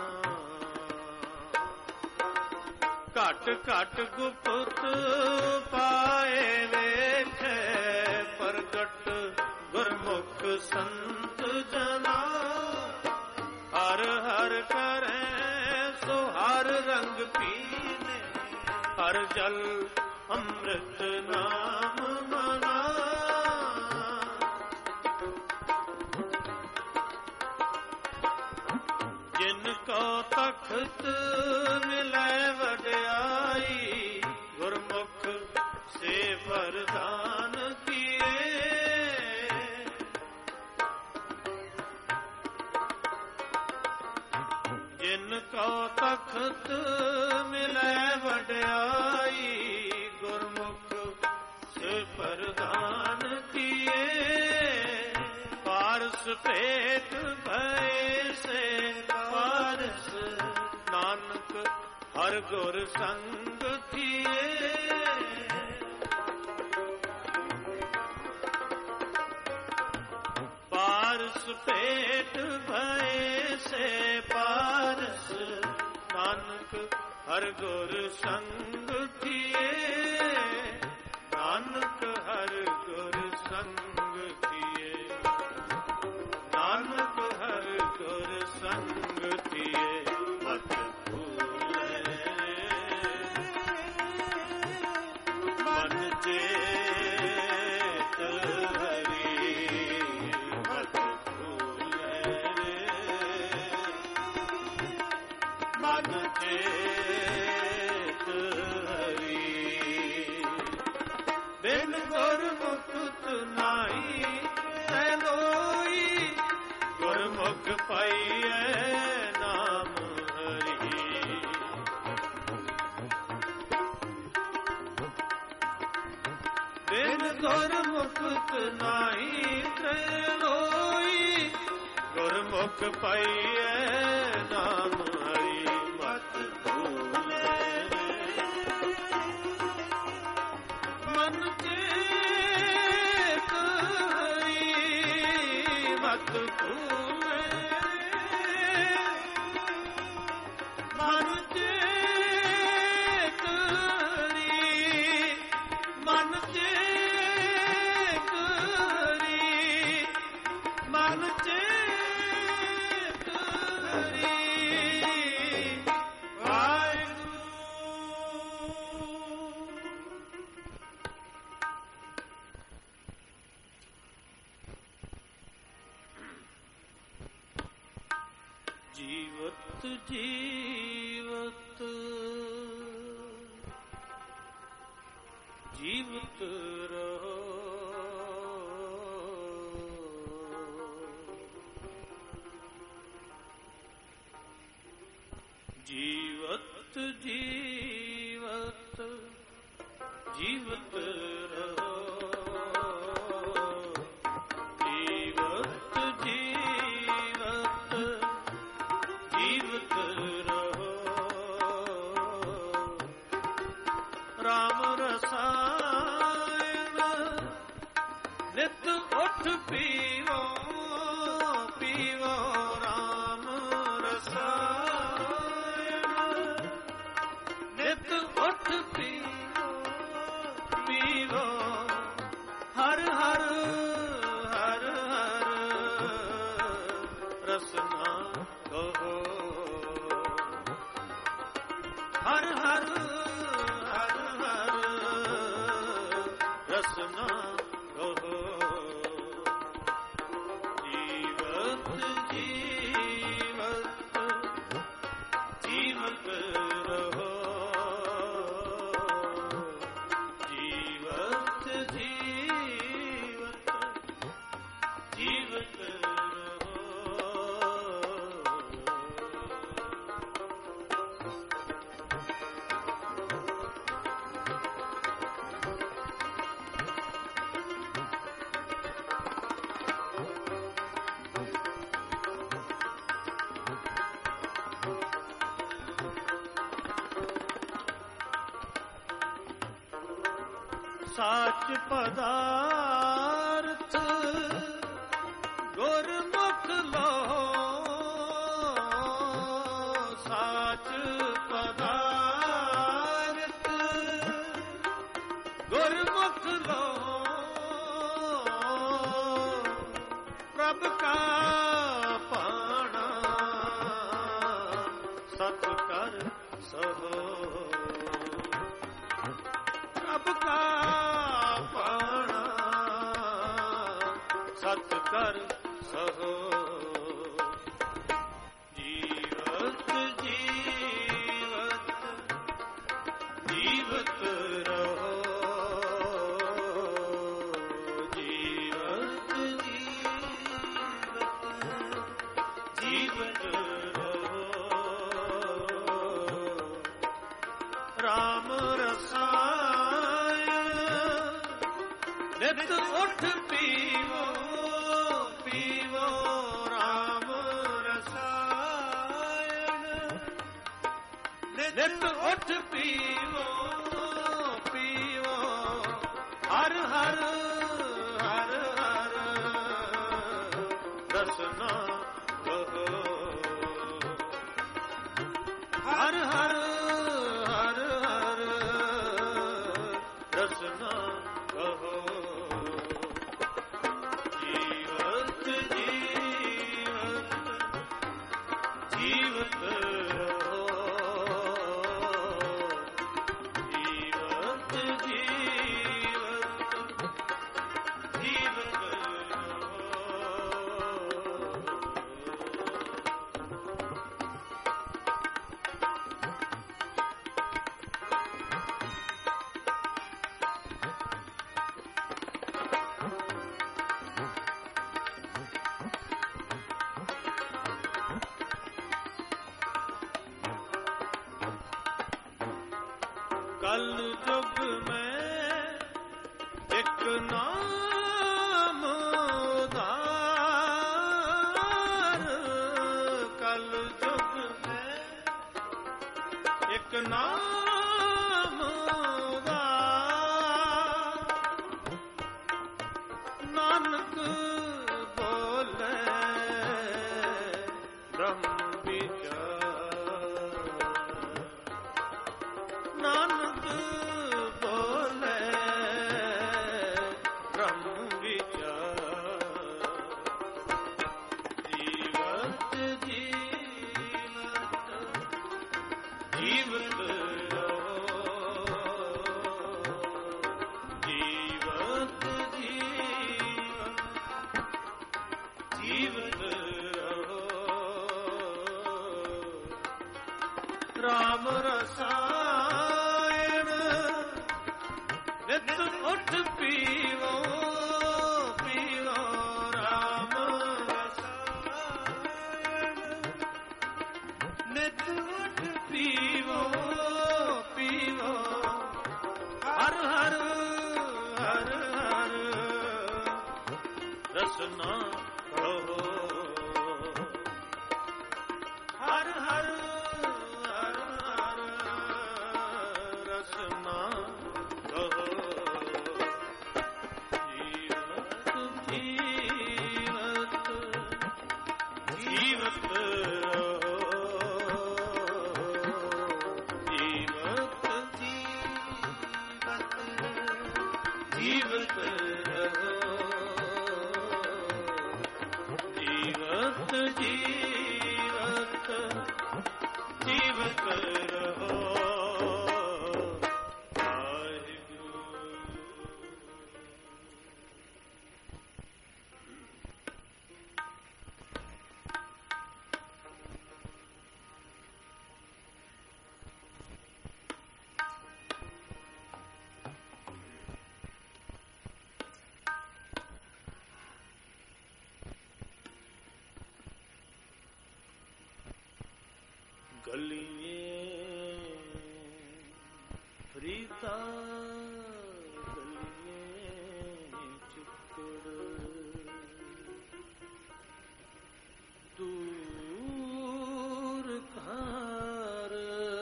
ਘਟ ਘਟ ਗੁਪਤ ਪਾਏ ਵੇਖੈ, ਪ੍ਰਗਟ ਗੁਰਮੁਖ ਸੰਤ ਜਨਾ। ਹਰ ਹਰ ਕਰੈ ਸੋ ਹਰ ਰੰਗ ਪੀਨੇ, ਹਰ ਜਲ ਅੰਮ੍ਰਿਤ ਨਾਮ ਮਨਾ। ਜਿਨ ਕੋ ਤਖਤ ਮਿਲੈ ਵਡਿਆਈ, ਗੁਰਮੁਖ ਸੇ ਵਰਦਾਨ ਕੀਏ। ਜਿਨ ਕੋ ਤਖਤ ਮਿਲੈ ਵਡਿਆਈ, ਗੁਰਮੁਖ ਸੇ ਪ੍ਰਦਾਨ ਕੀਏ। ਪਾਰਸ ਭੇਟ ਭਏ ਸੇ ਪਾਰਸ, ਨਾਨਕ ਹਰ ਗੁਰ ਸੰਗ ਥੀਏ। ਪਾਰਸ ਭੇਟ ਭਏ ਸੇ ਪਾਰਸ, ਨਾਨਕ ਹਰ ਗੁਰ ਸੰਗ ਥੀਏ। ਨਾਨਕ ਹਰ ਗੁਰ ਸੰਗ ਥੀਏ। नाई त्रिलोई गुरमुख पाइए नाम हरि मत भूले मन चेत हरि मत भूले मन चेत हरि मन चेत हरि मन चेत हरि वाहिगुरू। जीवत जीवत जीवत रहो जीवत जीवत जीवत रहो जीवत जीवत जीवत रहो राम रसायन नित उठ पीवो पीवो राम रसायन नित उठ पीवो पीवो हर हर हर हर रसना कहो हर हर हर हर रसना कहो जीवत जीवत जीवत रहो जीवत जीवत जीवत रहो। साच पदार्थ गुरमुख लो साच पदार्थ गुरमुख लो प्रभ का पाना सत कर सहो प्रभ का पाना सत कर सहो जीवत जीवत जीवत रहो जीवत जीवत जीवत रहो राम रसायन नित उठ पीवो पीवो राम रसायन नित उठ पीवो पीवो हर हर हर हर रसना कहो हर हर हर हर रसना कहो जीवत जीवत जीवत रहो ਨਾਨਕ ਬੋਲੇ ਬ੍ਰਹਮ ਵਿਚਾਰ ਨਾਨਕ ਬੋਲੇ ਬ੍ਰਹਮ ਵਿਚਾਰ ਜੀਵਤ ਜੀਵਤ ਜੀਵਤ ਰਾਮ ਰਸਾਇਣ ਨਿਤ ਉੱਠ ਪੀਵੋ ਪੀਵੋ ਰਾਮ ਰਸਾਇਣ ਨਿਤ ਉੱਠ ਪੀਵੋ ਪੀਵੋ ਹਰ ਹਰ ਹਰ ਹਰ ਰਸਨਾ ਕਹੋ ਹਰ ਹਰ ਗਲੀਏ ਰੀਤਾ ਗਲੀਏ ਚਿੱਕੜ ਦੂਰ ਘਰ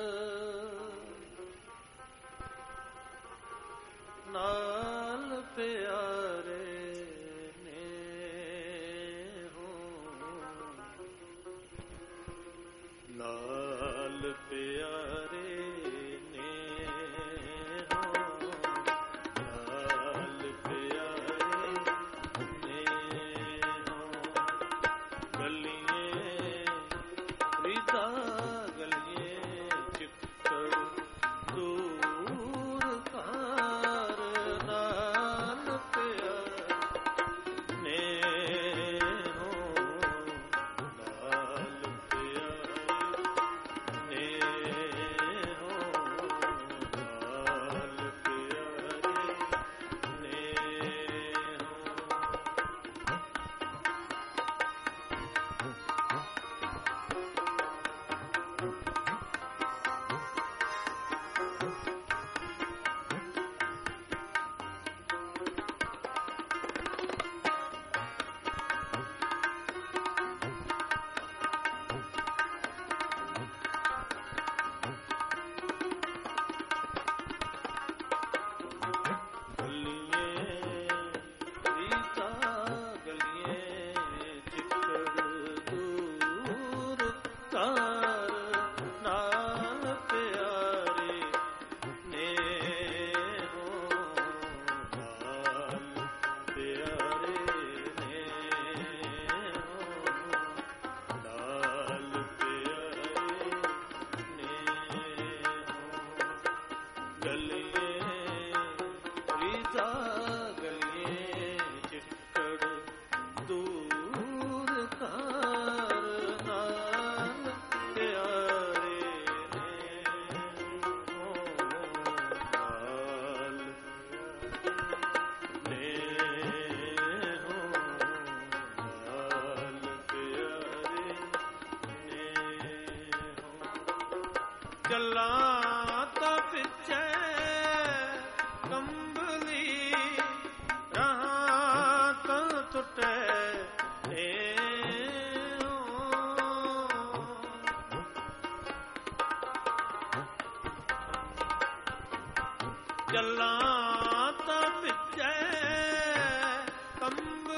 ਨਾਲ ਪਿਆਰੇ ਨੇ ਹੋ ਨਾਲ ਪਿਆਰੇ ਨੇ ਹੋ ਨਾਲ ਪਿਆਰੇ ਨੇ ਹੋ ਗਲੀਏ ਰੀਤਾ ਗਲੀਏ ਚਿੱਕੜ ਦੂਰ ਘਰ ਨਾਲ ਪਿਆਰੇ ਨੇ ਹੋ ਨਾਲ ਚੱਲਾਂ ਤਾਂ ਪਿੱਛੇ ਕੰਬਲੀ ਰਹਾਂ ਤਾਂ ਟੁੱਟੇ ਚੱਲਾਂ ਤਾਂ ਪਿੱਛੇ ਕੰਬਲੀ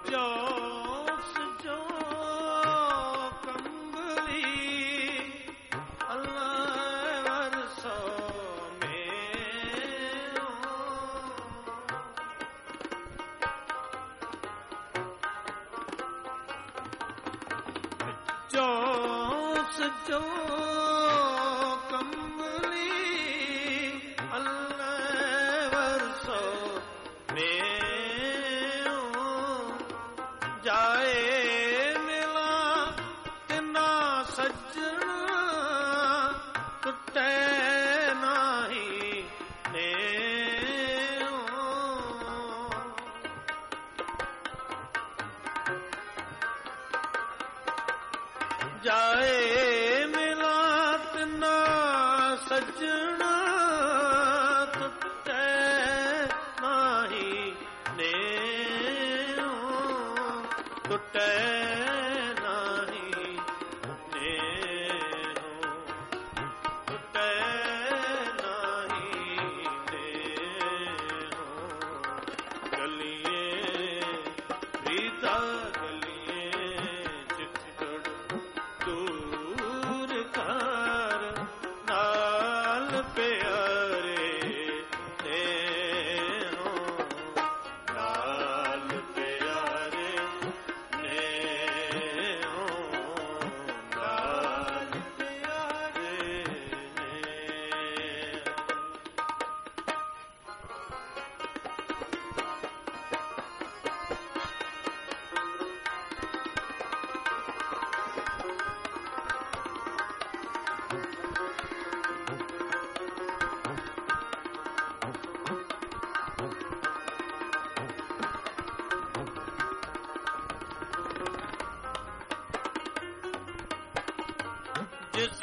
ਜਿਸ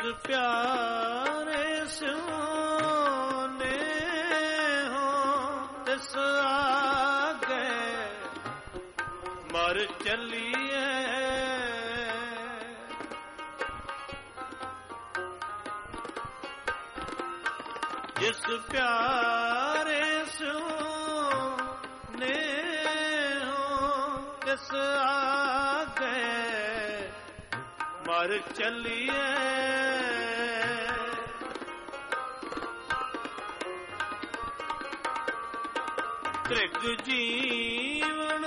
ਪਿਆਰੇ ਸਿਉਨੇ ਹੋ ਤਿਸ ਆਗੇ ਮਰ ਚੱਲੀਏ। ਜਿਸ ਪਿਆਰੇ ਸਿਉਨੇ ਹੋ ਤਿਸ ਆਗੇ ਮਰ ਚੱਲੀਏ। ਤ੍ਰਿਗ ਜੀਵਨ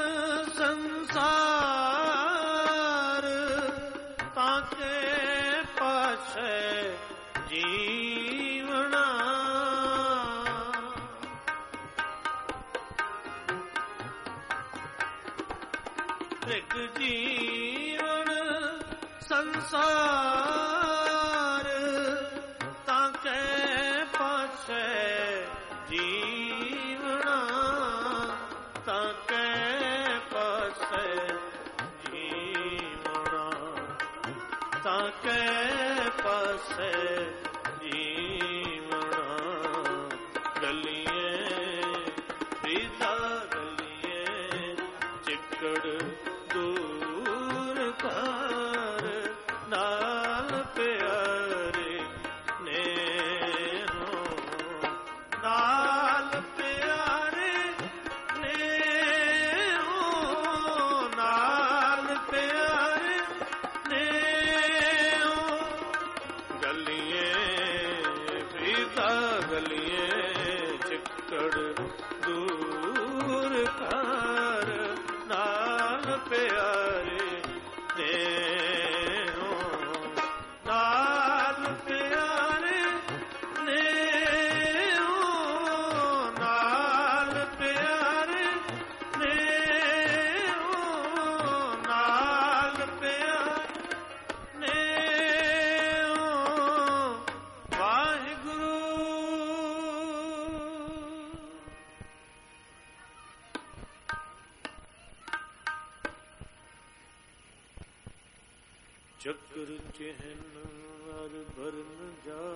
ਸੰਸਾਰ ਤਾਕੇ ਪਾਛੈ ਜੀਵਣਾ। ਤ੍ਰਿਗ ਜੀਵਨ ਸੰਸਾਰ ਤਾਕੇ ਪਾਛੈ ਜੀਵਣਾ। ਤਾਕੇ ਪਾਛੈ ਜੀਵਣਾ। ਤਾਕੇ ਪਾਛੈ ਜੀਵਣਾ। ਗਲੀਏ ਪ੍ਰੀਤਾ ਗਲੀਏ ਚਿੱਕੜ ਦੂਰ ਕਰ ਨਾਲ ਪਿਆਰੇ ਨੇ ਹੋ। ਨਾਲ ਪਿਆਰੇ ਨੇ ਹੋ। ਨਾਲ ਪਿਆਰੇ ਨੇ ਹੋ। ਗਲੀਏ ਪ੍ਰੀਤਾ ਗਲੀਏ ਚਿੱਕੜ ਦੂਰ ਕਰ ਨਾਲ ਪਿਆਰੇ ਨੇ ਹੋ। ਨਾਲ ਪਿਆਰੇ ਨੇ ਹੋ। ਨਾਲ ਪਿਆਰੇ ਨੇ ਹੋ। ਨਾਲ ਪਿਆਰੇ ਨੇ ਹੋ। ਵਾਹਿਗੁਰੂ। ਚੱਕਰ ਚਿਹਨ ਅਰ ਭਰਨ ਜਾ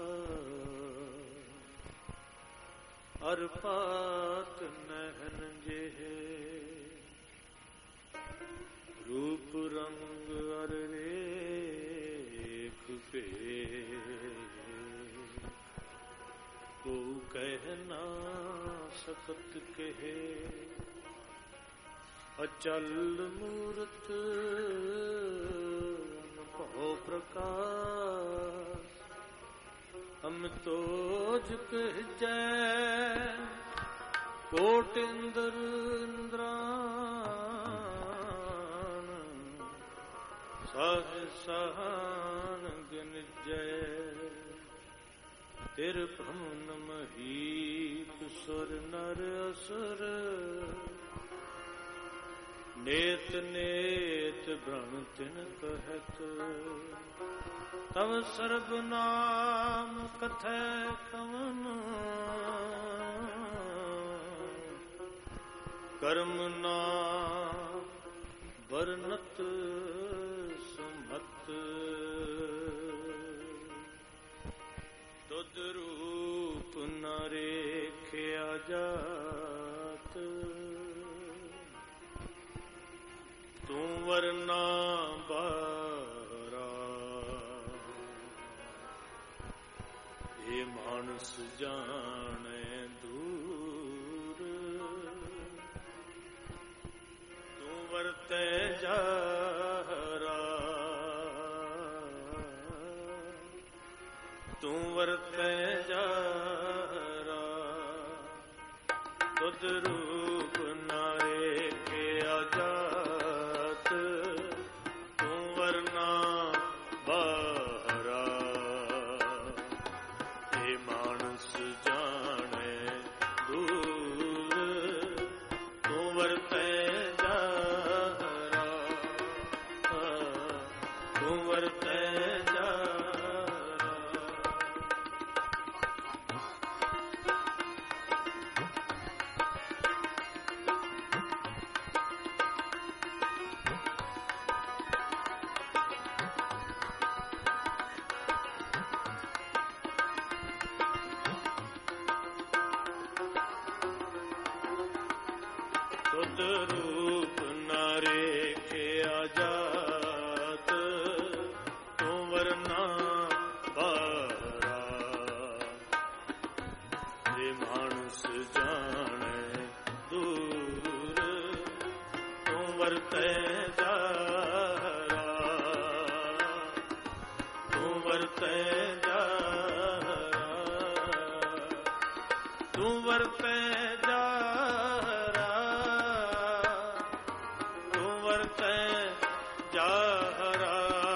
ਅਰ ਪਾਤ ਨਹਿਨ ਜਿਹੇ। ਰੂਪ ਰੰਗ ਅਰ ਰੇਖ ਭੇ ਕੋ ਕਹਿ ਨਾ ਸਕਤ ਕਹੇ। ਅਚਲ ਮੂਰਤ ਭਉ ਪ੍ਰਕਾਸ਼, ਅਮਿਤੋਜ ਕਹਿਜੈ ਕੋਟ ਇੰਦਰ ਇੰਦਰਾਨ, ਸਾਹਿ ਸਹਾਨ ਗਿਨਜੈ ਤਿਰ ਭ੍ਰਮ ਮਹੀਪ ਸੁਰ ਨਰ ਅਸੁਰ, ਨੇਤ ਨੇਤ ਬ੍ਰਹਮ ਤਿਨ ਕਹਿਤ, ਤਵ ਸਰਬ ਨਾਮ ਕਥੈ ਕਵਨ, ਕਰਮ ਨਾਮ ਵਰਨਤ ਸਮਤ, ਤੁਧ ਰੂਪ ਨ ਰੇਖਿਆ ਜਾਤ, ਤੂੰ ਵਰਨਾ ਬਾਰਾ, ਇਹ ਮਾਨਸ ਜਾਣੈ ਦੂਰ, ਤੂੰ ਵਰਤੈ ਜਾਹਰਾ, ਤੂੰ ਵਰਤੈ ਜਾਹਰਾ, ਤੁਧ ਰੂਪ ਨ ਰੇਖਿਆ ਜਾਤ, ਤੂੰ ਵਰਨਾ ਬਾਹਰਾ, ਇਹ ਮਾਨਸ ਜਾਣੈ ਦੂਰ, ਤੂੰ ਵਰਤੈ ਜਾਹਰਾ, ਤੂੰ ਵਰਤੈ ਜਾਹਰਾ। ਤੁਧ ਰੂਪ ਨ ਰੇਖਿਆ ਜਾਤ, ਤੂੰ ਵਰਨਾ ਬਾਹਰਾ, ਜੇ ਮਾਨਸ ਜਾਣੈ ਦੂਰ, ਤੂੰ ਵਰਤੈ ਜਾਹਰਾ, ਤੂੰ ਵਰਤੈ ਜਾਹਰਾ, ਤੂੰ ਵਰਤੈ ਜਾਹਰਾ, ਤੂੰ ਵਰਤੈ ਜਾਹਰਾ,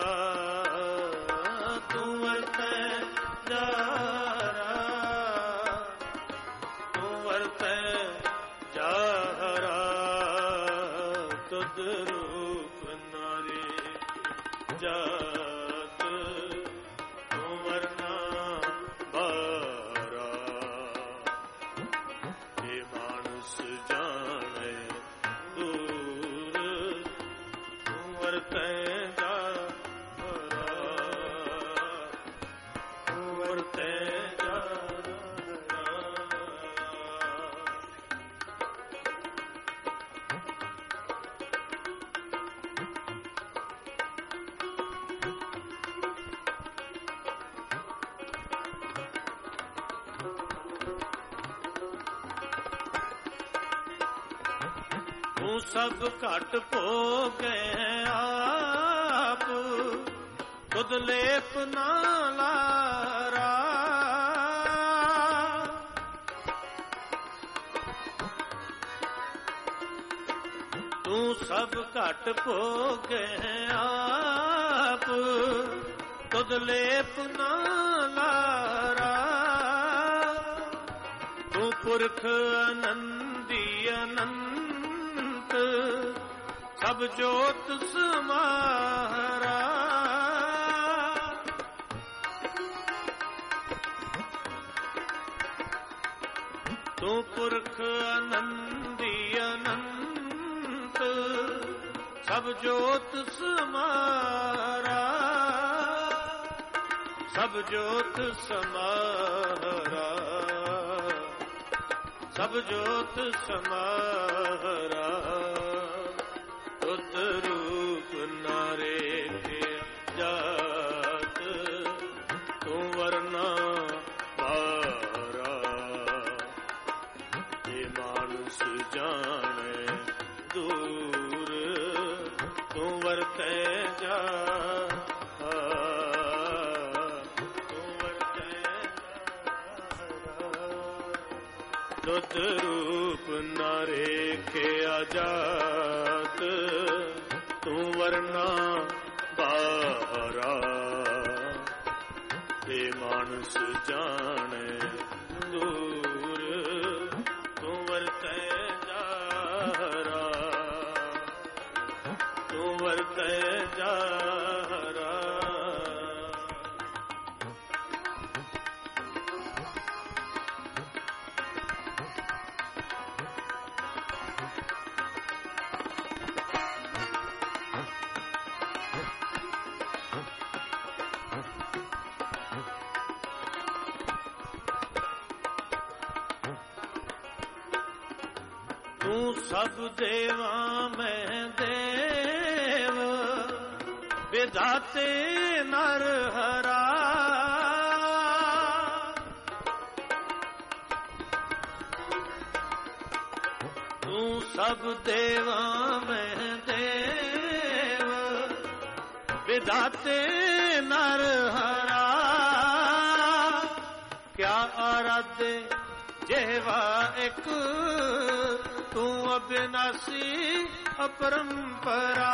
ਤੂੰ ਵਰਤੈ ਜਾਹਰਾ, ਤੂੰ ਵਰਤੈ ਜਾਹਰਾ, ਤੁਧ ਰੂਪ ਨ ਰੇਖਿਆ ਜਾਤ, ਤੂੰ ਵਰਨਾ ਬਾਹਰਾ, ਇਹ ਮਾਨਸ ਜਾਣੈ ਦੂਰ, ਤੂੰ ਵਰਤੈ ਜਾਹਰਾ, ਤੂੰ ਵਰਤੈ ਜਾਹਰਾ। ਤੂੰ ਸਭ ਘਟ ਭੋਗੈ ਆਪ, ਤੁਧ ਲੇਪ ਨਾ ਲਾਰਾ, ਤੂੰ ਸਭ ਘਟ ਭੋਗੈ ਆਪ, ਤੁਧ ਲੇਪ ਨਾ ਲਾਰਾ, ਤੂੰ ਪੁਰਖ ਆਨੰਦੀ ਅਨੰਤ, ਸਭ ਜੋਤ ਸਮਾਰਾ, ਤੂੰ ਪੁਰਖ ਆਨੰਦੀ ਅਨੰਤ, ਸਭ ਜੋਤ ਸਮਾਰਾ, ਸਭ ਜੋਤ ਸਮਾਰਾ, ਸਭ ਜੋਤ ਸਮਾਰਾ, ਤੁਧ ਰੂਪ ਨ ਰੇਖਿਆ ਜਾਤ, ਤੂੰ ਵਰਨਾ ਬਾਹਰਾ, ਇਹ ਮਾਨਸ ਜਾਣੈ ਦੂਰ, ਤੁਧ ਰੂਪ ਨਾ ਰੇਖਿਆ ਜਾਤ, ਤੂੰ ਵਰਨਾ ਬਾਹਰਾ, ਤੇ ਮਾਨਸ ਜਾਣੇ ਦੂਰ, ਤੂੰ ਵਰਤੈ ਜਾਰਾ, ਤੂੰ ਵਰਤੈ ਜਾਰਾ। ਤੂੰ ਸਭ ਦੇਵਾਂ ਮੈਂ ਦੇਵ, ਵਿਧਾਤੇ ਨਰ ਹਰਾ, ਤੂੰ ਸਭ ਦੇਵਾਂ ਮੈਂ ਦੇਵ, ਵਿਧਾਤੇ ਨਰ ਹਰਾ। ਕਿਆ ਆਰਾਧੇ ਜਿਹਵਾ ਇੱਕ, ਤੂੰ ਅਬਿਨਾਸੀ ਅਪਰੰਪਰਾ।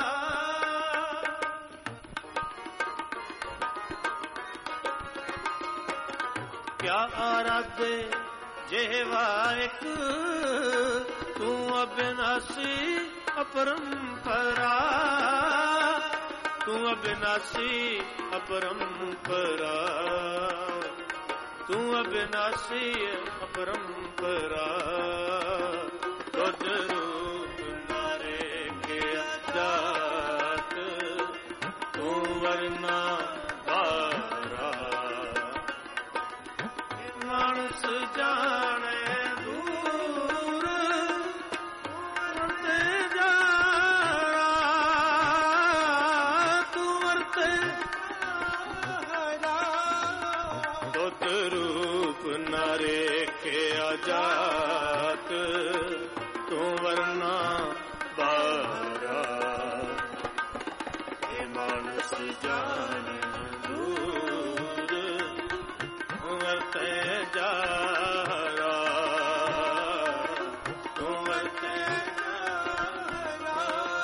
ਕਿਆ ਆਰਾਧੇ ਜਿਹਵਾ ਇੱਕ, ਤੂੰ ਅਬਿਨਾਸੀ ਅਪਰੰਪਰਾ, ਤੂੰ ਅਬਿਨਾਸੀ ਅਪਰੰਪਰਾ, ਤੂੰ ਅਬਿਨਾਸੀ ਅਪਰੰਪਰਾ। ਤੁਧ ਰੂਪ ਨਾ ਰੇਖਿਆ ਜਾਤ, ਤੂੰ ਵਰਨਾ ਬਾਹਰਾ, ਮਾਨਸ ਜਾਣੇ ਦੂਰ, ਵਰਤੇ ਜਾਰਾ, ਤੂੰ ਵਰਤੇ ਜਾਰਾ। ਤੁਧ ਰੂਪ ਨਾ ਰੇਖਿਆ ਜਾਤ, ਤੂੰ ਵਰਨਾ ਬਾਹਰਾ, ਇਹ ਮਾਨਸ ਜਾਣੇ ਦੂਰ, ਤੂੰ ਵਰਤੈ ਜਾਰਾ, ਤੂੰ ਵਰਤੈ ਜਾਰਾ।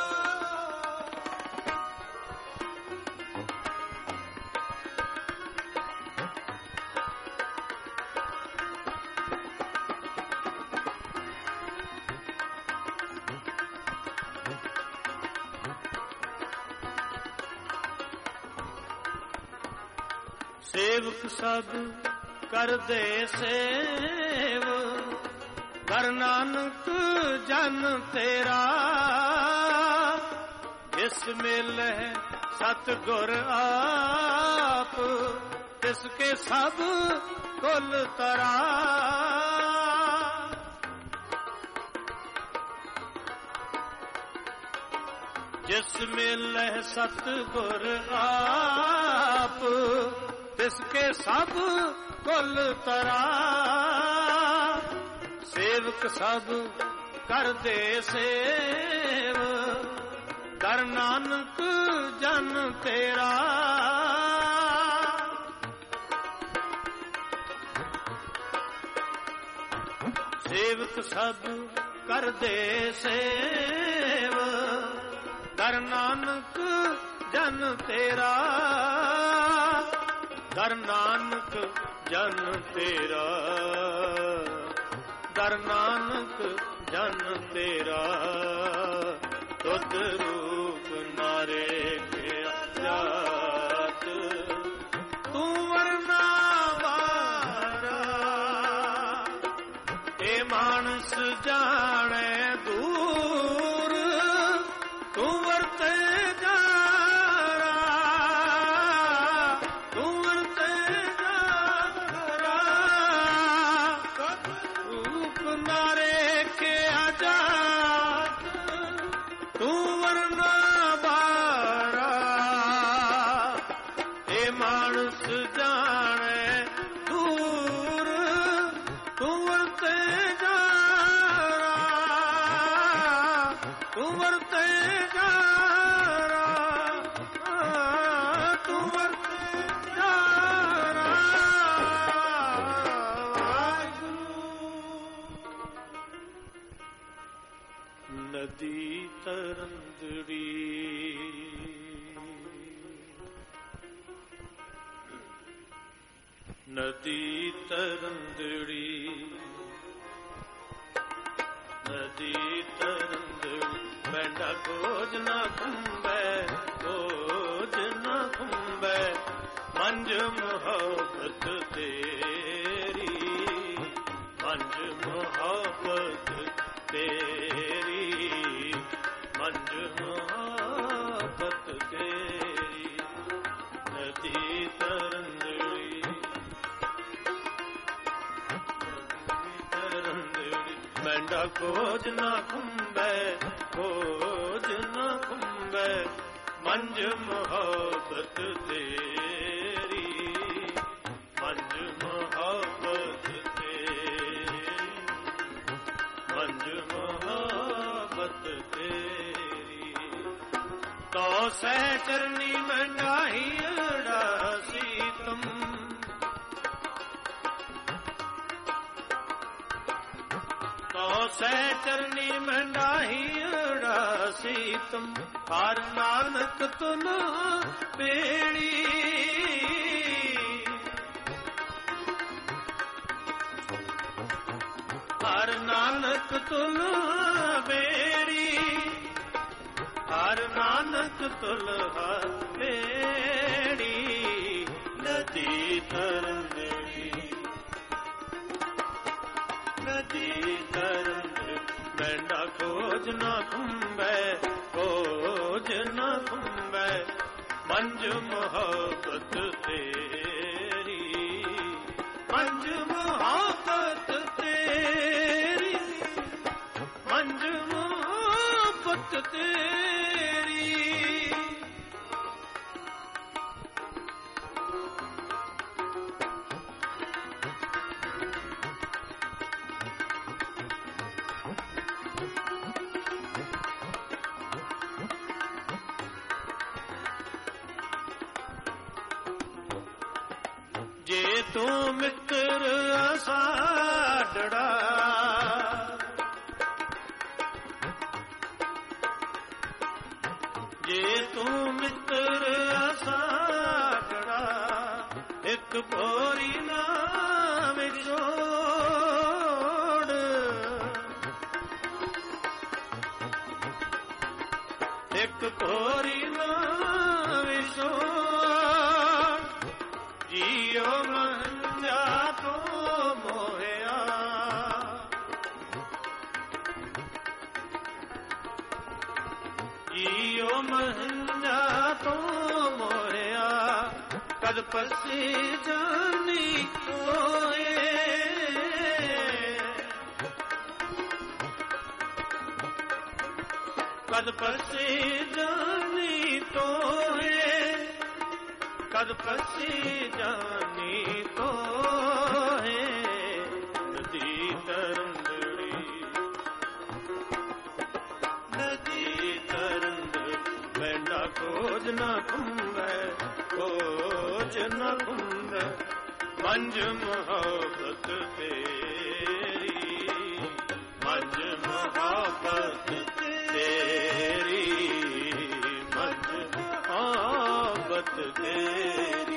ਸੇਵਕ ਸਭ ਕਰਦੇ ਸੇਵ, ਕਰ ਨਾਨਕ ਜਨ ਤੇਰਾ। ਜਿਸ ਮਿਲਹਿ ਸਤਿਗੁਰ ਆਪ, ਤਿਸ ਕੇ ਸਭ ਕੁਲ ਤਰਾ। ਜਿਸ ਮਿਲਹਿ ਸਤਿਗੁਰ ਆਪ, ਤਿਸ ਕੇ ਸਭ ਕੁਲ ਤਰਾ। ਸੇਵਕ ਸਭ ਕਰਦੇ ਸੇਵ, ਕਰ ਨਾਨਕ ਜਨ ਤੇਰਾ। ਸੇਵਕ ਸਭ ਕਰਦੇ ਸੇਵ, ਕਰ ਨਾਨਕ ਜਨ ਤੇਰਾ। ਕਰ ਨਾਨਕ ਜਨ ਤੇਰਾ, ਕਰ ਨਾਨਕ ਜਨ ਤੇਰਾ। ਤੁਧ ਰੂਪ ਨਾ ਰੇਖਿਆ ਜਾਤ, ਤੂੰ ਵਰਨਾ ਬਾਹਰਾ। ਇਹ ਮਾਨਸ ਜਾਣੇ ਦੂਰ, ਤੂੰ ਵਰਤੇ ਜਾਰਾ, ਤੂੰ ਵਰਤੇ ਜਾਰਾ। ਰੂਪ ਨਾ ਰੇਖਿਆ ਜਾਤ, ਤੂੰ ਵਰਨਾ ਬਾਹਰਾ। ਇਹ ਮਾਨਸ ਜਾਣੇ ਦੂਰ, ਤੂੰ ਵਰਤੇ ਜਾਰਾ, ਤੂੰ ਵਰਤੇ ਜਾਰਾ, ਤੂੰ ਵਰਤੇ ਜਾਰਾ। ਵਾਹਿਗੁਰੂ। ਨਦੀ ਤਰੰਦੜੀ। ਨਦੀ ਤਰੰਦੜੀ, ਨਦੀ ਤਰੰਦੜੀ, ਪੈਂਡਾ ਕੋਝ ਨਾ ਖੁੰਬੈ, ਕੋਝ ਨਾ ਖੁੰਬੈ, ਮੰਝ ਮੁਹੱਬਤ ਤੇਰੀ, ਮੰਝ ਮੁਹੱਬਤ ਤੇਰੀ, ਮੰਝ ਮੁਹੱਬਤ ਤੇਰੀ। ਨਦੀ ਤਰੰਦੜੀ, ਪੈਂਡਾ ਕੋਝ ਨਾ ਖੁੰਬੈ, ਕੋਝ ਨਾ ਖੁੰਬੈ, ਮੰਝ ਮੁਹੱਬਤ ਤੇਰੀ, ਮੰਝ ਮੁਹੱਬਤ ਤੇਰੀ, ਮੰਝ ਮੁਹੱਬਤ ਤੇਰੀ। ਤੋ ਸਹਿ ਚਰਨੀ ਮੰਡਾਹੀ ਅੜਾ ਸੀਤਮ, ਤੋ ਸਹਿ ਚਰਨੀ ਮੰਡਾਹੀ ਅੜਾ ਸੀਤਮ, ਹਰ ਨਾਨਕ ਤੁਨ ਬੇੜੀ, ਹਰ ਨਾਨਕ ਤੁਲ ਬੇੜੀ, ਹਰ ਨਾਨਕ ਤੁਲ ਬੇੜੀ। ਨਦੀ ਤਰੰਦੜੀ, ਨਦੀ ਤਰੰਦੜੀ, ਪੈਂਡਾ ਕੋਝ ਨਾ ਖੁੰਬੈ, ਕੋਝ ਨਾ ਖੁੰਬੈ, ਮੰਝ ਮੁਹੱਬਤ ਤੇਰੀ, ਮੰਝ ਮੁਹੱਬਤ ਤੇਰੀ, ਮੰਝ ਮੁਹੱਬਤ ਤੇਰੀ। ਜੇ ਤੂੰ ਮਿੱਤਰ ਸਾਡੜਾ, ਜੇ ਤੂੰ ਮਿੱਤਰ ਸਾਡੜਾ, ਇੱਕ ਭੋਰੀ ਨਾ ਵਿਛੋੜ, ਇੱਕ ਭੋਰੀ ਨਾ ਵਿਛੋੜ, ਜੀਉ ਮੰਝਾ ਤੋਂ ਮੋਹਿਆ, ਜੀਉ ਮੰਝਾ ਤੋਂ ਮੋਹਿਆ, ਕਦ ਪਰਸੀ ਜਾਨੀ ਕੋਏ, ਕਦ ਪਰਸੀ ਜਾਨੀ ਤੋਏ, ਕਦ ਪਰਸੀ ਜਾਨੀ ਤੋਏ। ਨਦੀ ਤਰੰਦੜੀ, ਨਦੀ ਤਰੰਦੜੀ, ਪੈਂਡਾ ਕੋਝ ਨਾ ਖੁੰਬੈ, ਕੋਝ ਨਾ ਖੁੰਬੈ, ਮੰਝ ਮੁਹੱਬਤ ਤੇਰੀ, ਮੰਝ ਮੁਹੱਬਤ ਤੇਰੀ, ਮੰਝ ਮੁਹੱਬਤ ਤੇਰੀ।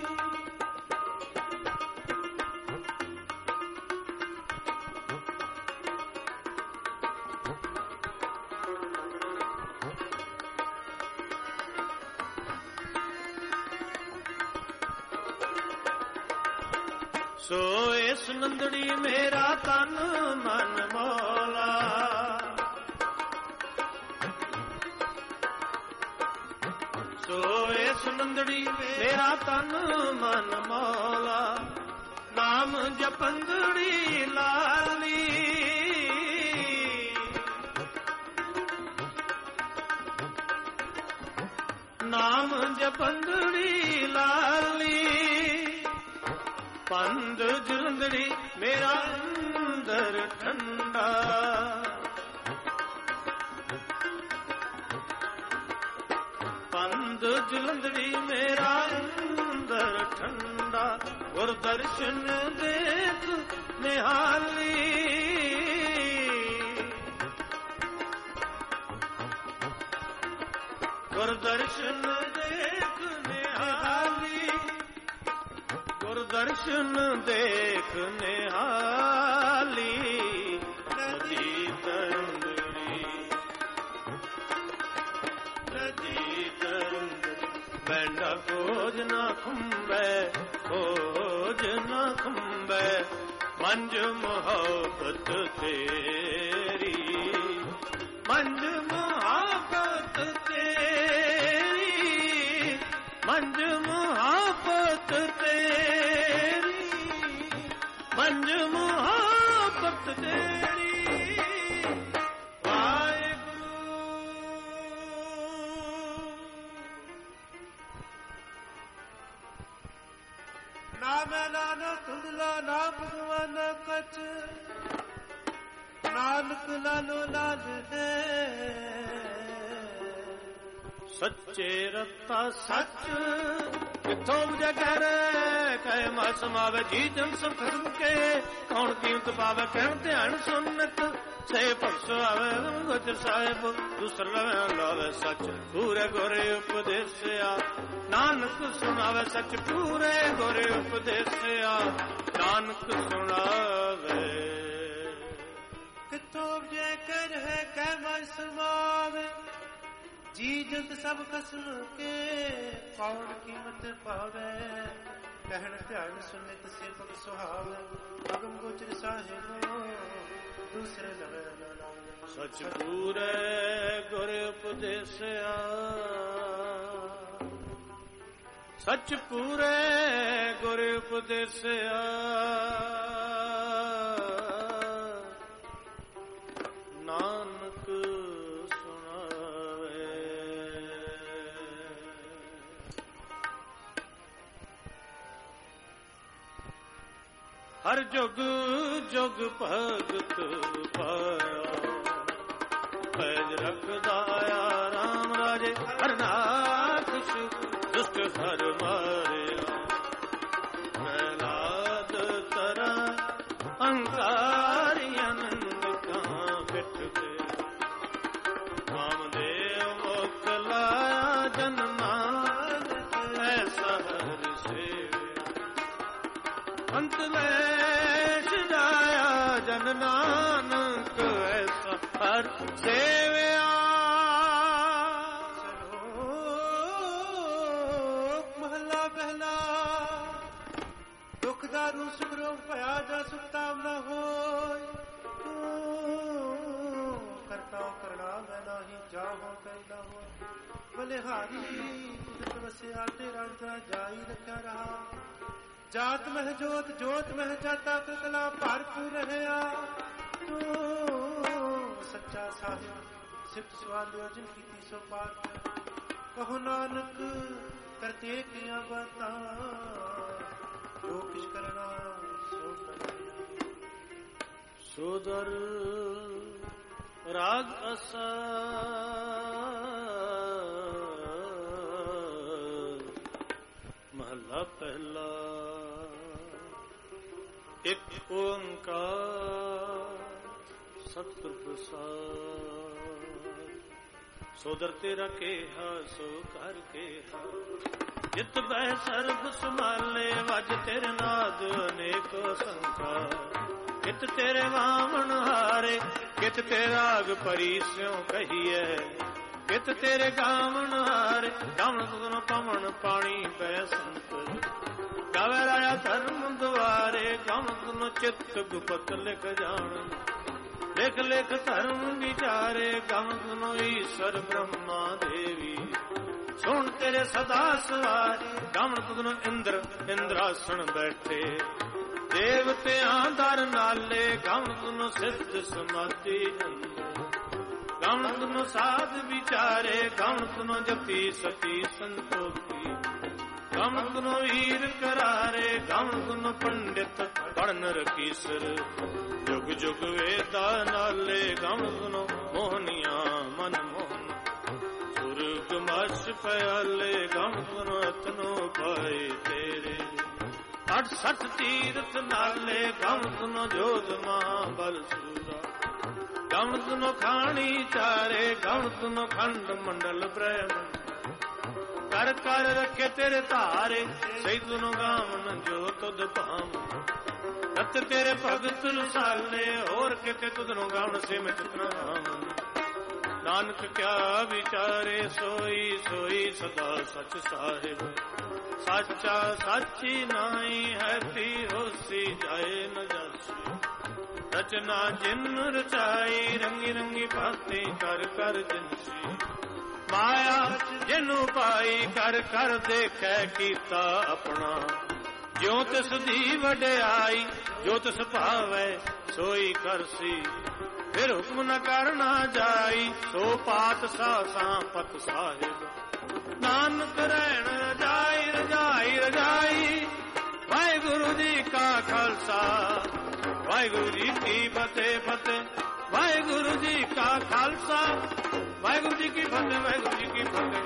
ਸੋ ਇਸ ਨੰਦੜੀ ਮੇਰਾ ਤਨ ਮਨ ਮੌਲਾ, ਸੋ ਇਸ ਨੰਦੜੀ ਮੇਰਾ ਤਨ ਮਨ ਮੌਲਾ, ਨਾਮ ਜਪੰਦੜੀ ਲਾਲੀ, ਨਾਮ ਜਪੰਦੜੀ ਲਾਲੀ, ਪੰਦ ਜਲੰਧੜੀ ਮੇਰਾ ਅੰਦਰ ਠੰਡਾ, ਪੰਦ ਜਲੰਧੜੀ ਮੇਰਾ ਅੰਦਰ ਠੰਡਾ, ਗੁਰ ਦਰਸ਼ਨ ਦੇਖ ਨਿਹਾਲੀ, ਗੁਰਦਰਸ਼ਨ ਦੇਖ ਨਿਹਾਲੀ, ਗੁਰਦਰਸ਼ਨ ਦੇਖ ਨਿਹਾਲੀ, ਨਦੀ ਤਰੰਗੜੀ, ਨਦੀ ਤਰੰਗੜੀ, ਬੈਂਡਾ ਖੋਜ ਨਾ ਖੰਬੈ, ਖੋਜ ਨਾ ਖੰਬੈ, ਮੰਜ ਮੁਹੱਬਤ ਤੇਰੀ, ਮੰਜ ਮੁਹੱਬਤ ਤੇਰੀ, ਮੰਜ ਮੁਹੱਬਤ ਤੇਰੀ, ਮੰਜ ਮੁਹੱਬਤ ਤੇਰੀ, ਵਾਹਿਗੁਰੂ। ਨਾ ਮੈਂ ਨਾਨਾ ਧੁੰਦਲਾ ਨਾ ਭਗਵਾਨ ਕਛ, ਨਾਨਕ ਲਾਲੋ ਲਾਲ ਹੈ, ਸੱਚੇ ਰਤਾ ਸੱਚ ਕਿਥੋਂ ਜਗਰ, ਕਹਿ ਮਾ ਸਮਾਵੇ ਜੀ ਜਨ ਸਭ ਖਸਮ ਕੇ, ਕੌਣ ਕੀਮਤ ਪਾਵੇ ਕਹਿਣ ਧਿਆਨ ਸੁਨਤ, ਸੇ ਭਗਤ ਆਵੇ ਗੁਰ ਸਾਹਿਬ, ਦੂਸਰ ਲਵੇ ਲਾਵੇ ਸੱਚ, ਪੂਰੇ ਗੁਰੇ ਉਪਦੇਸਿਆ, ਨਾਨਕ ਸੁਣਾਵੇ ਸੱਚ, ਪੂਰੇ ਗੁਰੇ ਉਪਦੇਸਿਆ, ਨਾਨਕ ਸੁਣਾਵੇ। ਕਿਥੋਂ ਜੇ ਕਰ ਹੈ ਕਹਿ ਮਾ ਸਮਾਵੇ, ਜੀ ਜੰਤ ਸਭ ਖਸਮ ਕੇ, ਕੌਣ ਕੀਮਤ ਪਾਵੇ ਕਹਿਣ ਧਿਆਨ ਸੁਨਿਤ, ਸੇਵਕ ਸੁਹਾਵੇ, ਅਗਮ ਗੋਚਰ ਸਾਹਿਬੋ ਦੂਸਰੇ ਲਵੇ ਲਾਵੇ, ਸੱਚ ਪੂਰੇ ਗੁਰ ਉਪਦੇਸਿਆ, ਸੱਚ ਪੂਰੇ ਗੁਰ ਉਪਦੇਸਿਆ, ਨਾਨਕ ਸੁਣਾਵੇ। ਹਰ ਜੁਗ ਜੁਗ ਭਗਤ ਪਾਇਆ, ਪੈਜ ਰੱਖਦਾ ਆਇਆ ਰਾਮ ਰਾਜੇ, ਹਰ ਨਾਥ ਦੁਸ਼ਟ ਹਰ ਮਾਰਿਆ, ਪ੍ਰਹਲਾਦ ਤਰ੍ਹਾਂ ਅੰਕਾਰੀ ਅਨੰਦ ਕਾਂ ਪਿੱਠ ਤੇ, ਕਾਮਦੇਵ ਮੁਖ ਲਾਇਆ ਜਨ ਨਾਨਕ, ਐਸਾ ਹਰਿ ਸੇਵਿਆ, ਅੰਤ ਲੈ ਸਜਾਇਆ ਜਨ ਨਾਨਕ, ਐਸਾ ਹਰਿ ਸੇਵਿਆ। ਮਹਲਾ ਪਹਿਲਾ। ਦੁਖ ਦਾਰੂ ਸੁਖ ਰੋਗ ਭਇਆ ਜਾ ਸੁਖਤਾਮ ਨਾ ਹੋਇ, ਕਰਤਾ ਕਰਣਾ ਮੈਂ ਨਾਹੀ ਜਾਹੋ ਕਹਿੰਦਾ ਹੋਇ, ਬਲਿਹਾਰੀ ਤੁਧ ਵਸਿਆ ਤੇ ਰਾਂਝਾ ਜਾਈ ਰੱਖਿਆ ਰਹਾ, ਜਾਤ ਮਹਿ ਜੋਤ ਜੋਤ ਮਹਿ ਜਾਤਾ ਕਲਾ ਭਰਪੂਰ ਰਹਿਆ, ਤੂੰ ਸੱਚਾ ਸਾਹਿਬ ਸਿਫਤ ਸਵਾਲਿਓ ਜਿਨ ਕੀਤੀ ਸੋ ਬਾਤ, ਕਹੋ ਨਾਨਕ ਕਰਤੇ ਕੀਆਂ ਬਾਤਾਂ, ਜੋ ਕਿਛ ਕਰਨਾ ਸੋ ਕਰਨਾ। ਸੋਦਰ ਰਾਗ ਅਸਾ ਮਹਲਾ ਪਹਿਲਾ। ਇੱਕ ਓੰਕਾਰ ਸਤਿਗੁਰ ਪ੍ਰਸਾਦ, ਸੋਦਰ ਤੇਰਾ ਕੇਹਾ ਸੋ ਕਰ ਕੇਹਾ, ਜਿਤ ਬਹਿ ਸਰਬ ਸੰਭਾਲੇ, ਵਜ ਤੇਰੇ ਨਾਦ ਅਨੇਕ ਸੰਖਾ, ਕਿਤ ਤੇਰੇ ਵਾਮਨ ਹਾਰੇ, ਕਿਤ ਤੇ ਰਾਗ ਪਰੀ ਸਿਉ ਕਹੀਐ, ਕਿਤ ਤੇਰੇ ਗਾਵਨ ਹਾਰੇ, ਗਾਵਨ ਤੁਧਨੋ ਪਵਨ ਪਾਣੀ ਪੈ ਸੰਤ, ਗਾਵੇ ਰਾਇਆ ਧਰਮ ਦੁਆਰੇ, ਗਾਵਨ ਤੁਧਨੋ ਚਿੱਤ ਗੁਪਤ ਲਿਖ ਜਾਣ, ਲਿਖ ਲਿਖ ਧਰਮ ਵਿਚਾਰੇ, ਗਾਵਨ ਤੁਧਨੋ ਈਸ਼ਵਰ ਬ੍ਰਹਮਾ ਦੇਵੀ, ਸੁਣ ਤੇਰੇ ਸਦਾ ਸਵਾਰੇ, ਗਾਵਨ ਤੁਧਨੋ ਇੰਦਰ ਇੰਦਰਾਸਣ ਬੈਠੇ, ਦੇਵਤਿਆਂ ਦਰ ਨਾਲੇ, ਗਾਵਨ ਤੁਧਨੋ ਸਿੱਧ ਸਮਾਧੀ ਅੰਦਰ, ਗਾਵਨ ਤੁਧਨੋ ਸਾਧ ਵਿਚਾਰੇ, ਗਾਵਨ ਤੁਧਨੋ ਜਪੀ ਸਤੀ ਸੰਤੋਖੀ, ਗਾਵਨ ਤੁਧਨੋ ਹੀਰ ਕਰਾਰੇ, ਗਾਵਨ ਤੁਧਨੋ ਪੰਡਿਤ ਪੜਨ ਰਕੀਸਰ, ਜੁਗ ਜੁਗ ਵੇਦਾ ਨਾਲੇ, ਗਾਵਨ ਤੁਧਨੋ ਮੋਹਨੀਆਂ ਮਨ ਮੋਹਨ, ਸੁਰਗ ਮਸ ਪਿਆਲੇ, ਗਾਵਨ ਤੁਧਨੋ ਅਤਨੋ ਪਾਏ ਤੇਰੇ, ਅਠ ਸਠ ਤੀਰਥ ਨਾਲੇ, ਗਾਵਨ ਤੁਧਨੋ ਜੋਧ ਮਹਾਬਲ ਸੂਰਾ, ਗਾਵਨ ਤੁਧਨੋ ਖਾਣੀ ਚਾਰੇ, ਗਾਵਨ ਤੁਧਨੋ ਖੰਡ ਮੰਡਲ ਬ੍ਰਹਮੰਡ, ਕਰ ਕਰ ਰੱਖੇ ਤੇਰੇ ਧਾਰੇ, ਸਹੀ ਤੁਨੋ ਗਾਵਨ ਜੋ ਤੁਧ ਭਾਵ। ਰਤ ਤੇਰੇ ਭਗਤ ਰਸਾਲੇ, ਹੋਰ ਕਿਤੇ ਤੁਧ ਨੂੰ ਗਾਵਨ ਸੇ ਮੈਂ ਚਿਤਨਾ ਭਾਵਨ। ਨਾਨਕ ਕਿਆ ਵਿਚਾਰੇ ਸੋਈ ਸੋਈ ਸਦਾ ਸਚ ਸਾਹਿਬ। ਸਾਚਾ ਸਾਚੀ ਨਾਈ ਹੈ ਤੀ ਹੋਸੀ ਜਾਏ ਨ ਜਾਸੀ। ਰਚਨਾ ਜਿਨ ਰਚਾਈ ਰੰਗੀ ਰੰਗੀ ਭਾਂਤੀ ਕਰ ਕਰ ਜਿਨਸੀ। ਮਾਇਆ ਜਿਨੂੰ ਪਾਈ ਕਰ ਕਰ ਦੇਖੈ ਕੀਤਾ ਆਪਣਾ। ਜਿਉ ਤਿਸ ਦੀ ਵਡਿਆਈ ਜੋ ਤਿਸ ਭਾਵੈ ਸੋਈ ਕਰਸੀ। ਫਿਰ ਹੁਕਮ ਨ ਕਰਨਾ ਜਾਈ ਸੋ ਪਾਤ ਸਾਸਾਂ ਪਤ ਸਾਹਿਬ। ਨਾਨਕ ਰਹਿਣ ਰਜਾਈ ਰਜਾਈ ਰਜਾਈ। ਵਾਹਿਗੁਰੂ ਜੀ ਕਾ ਖਾਲਸਾ ਵਾਹਿਗੁਰੂ ਜੀ ਕੀ ਫਤਿਹ ਫਤਿਹ। ਵਾਹਿਗੁਰੂ ਜੀ ਕਾ ਖਾਲਸਾ ਵਾਹਿਗੁਰੂ ਜੀ ਕੀ ਫਤਿਹ ਵਾਹਿਗੁਰੂ ਜੀ ਕੀ ਫਤਿਹ।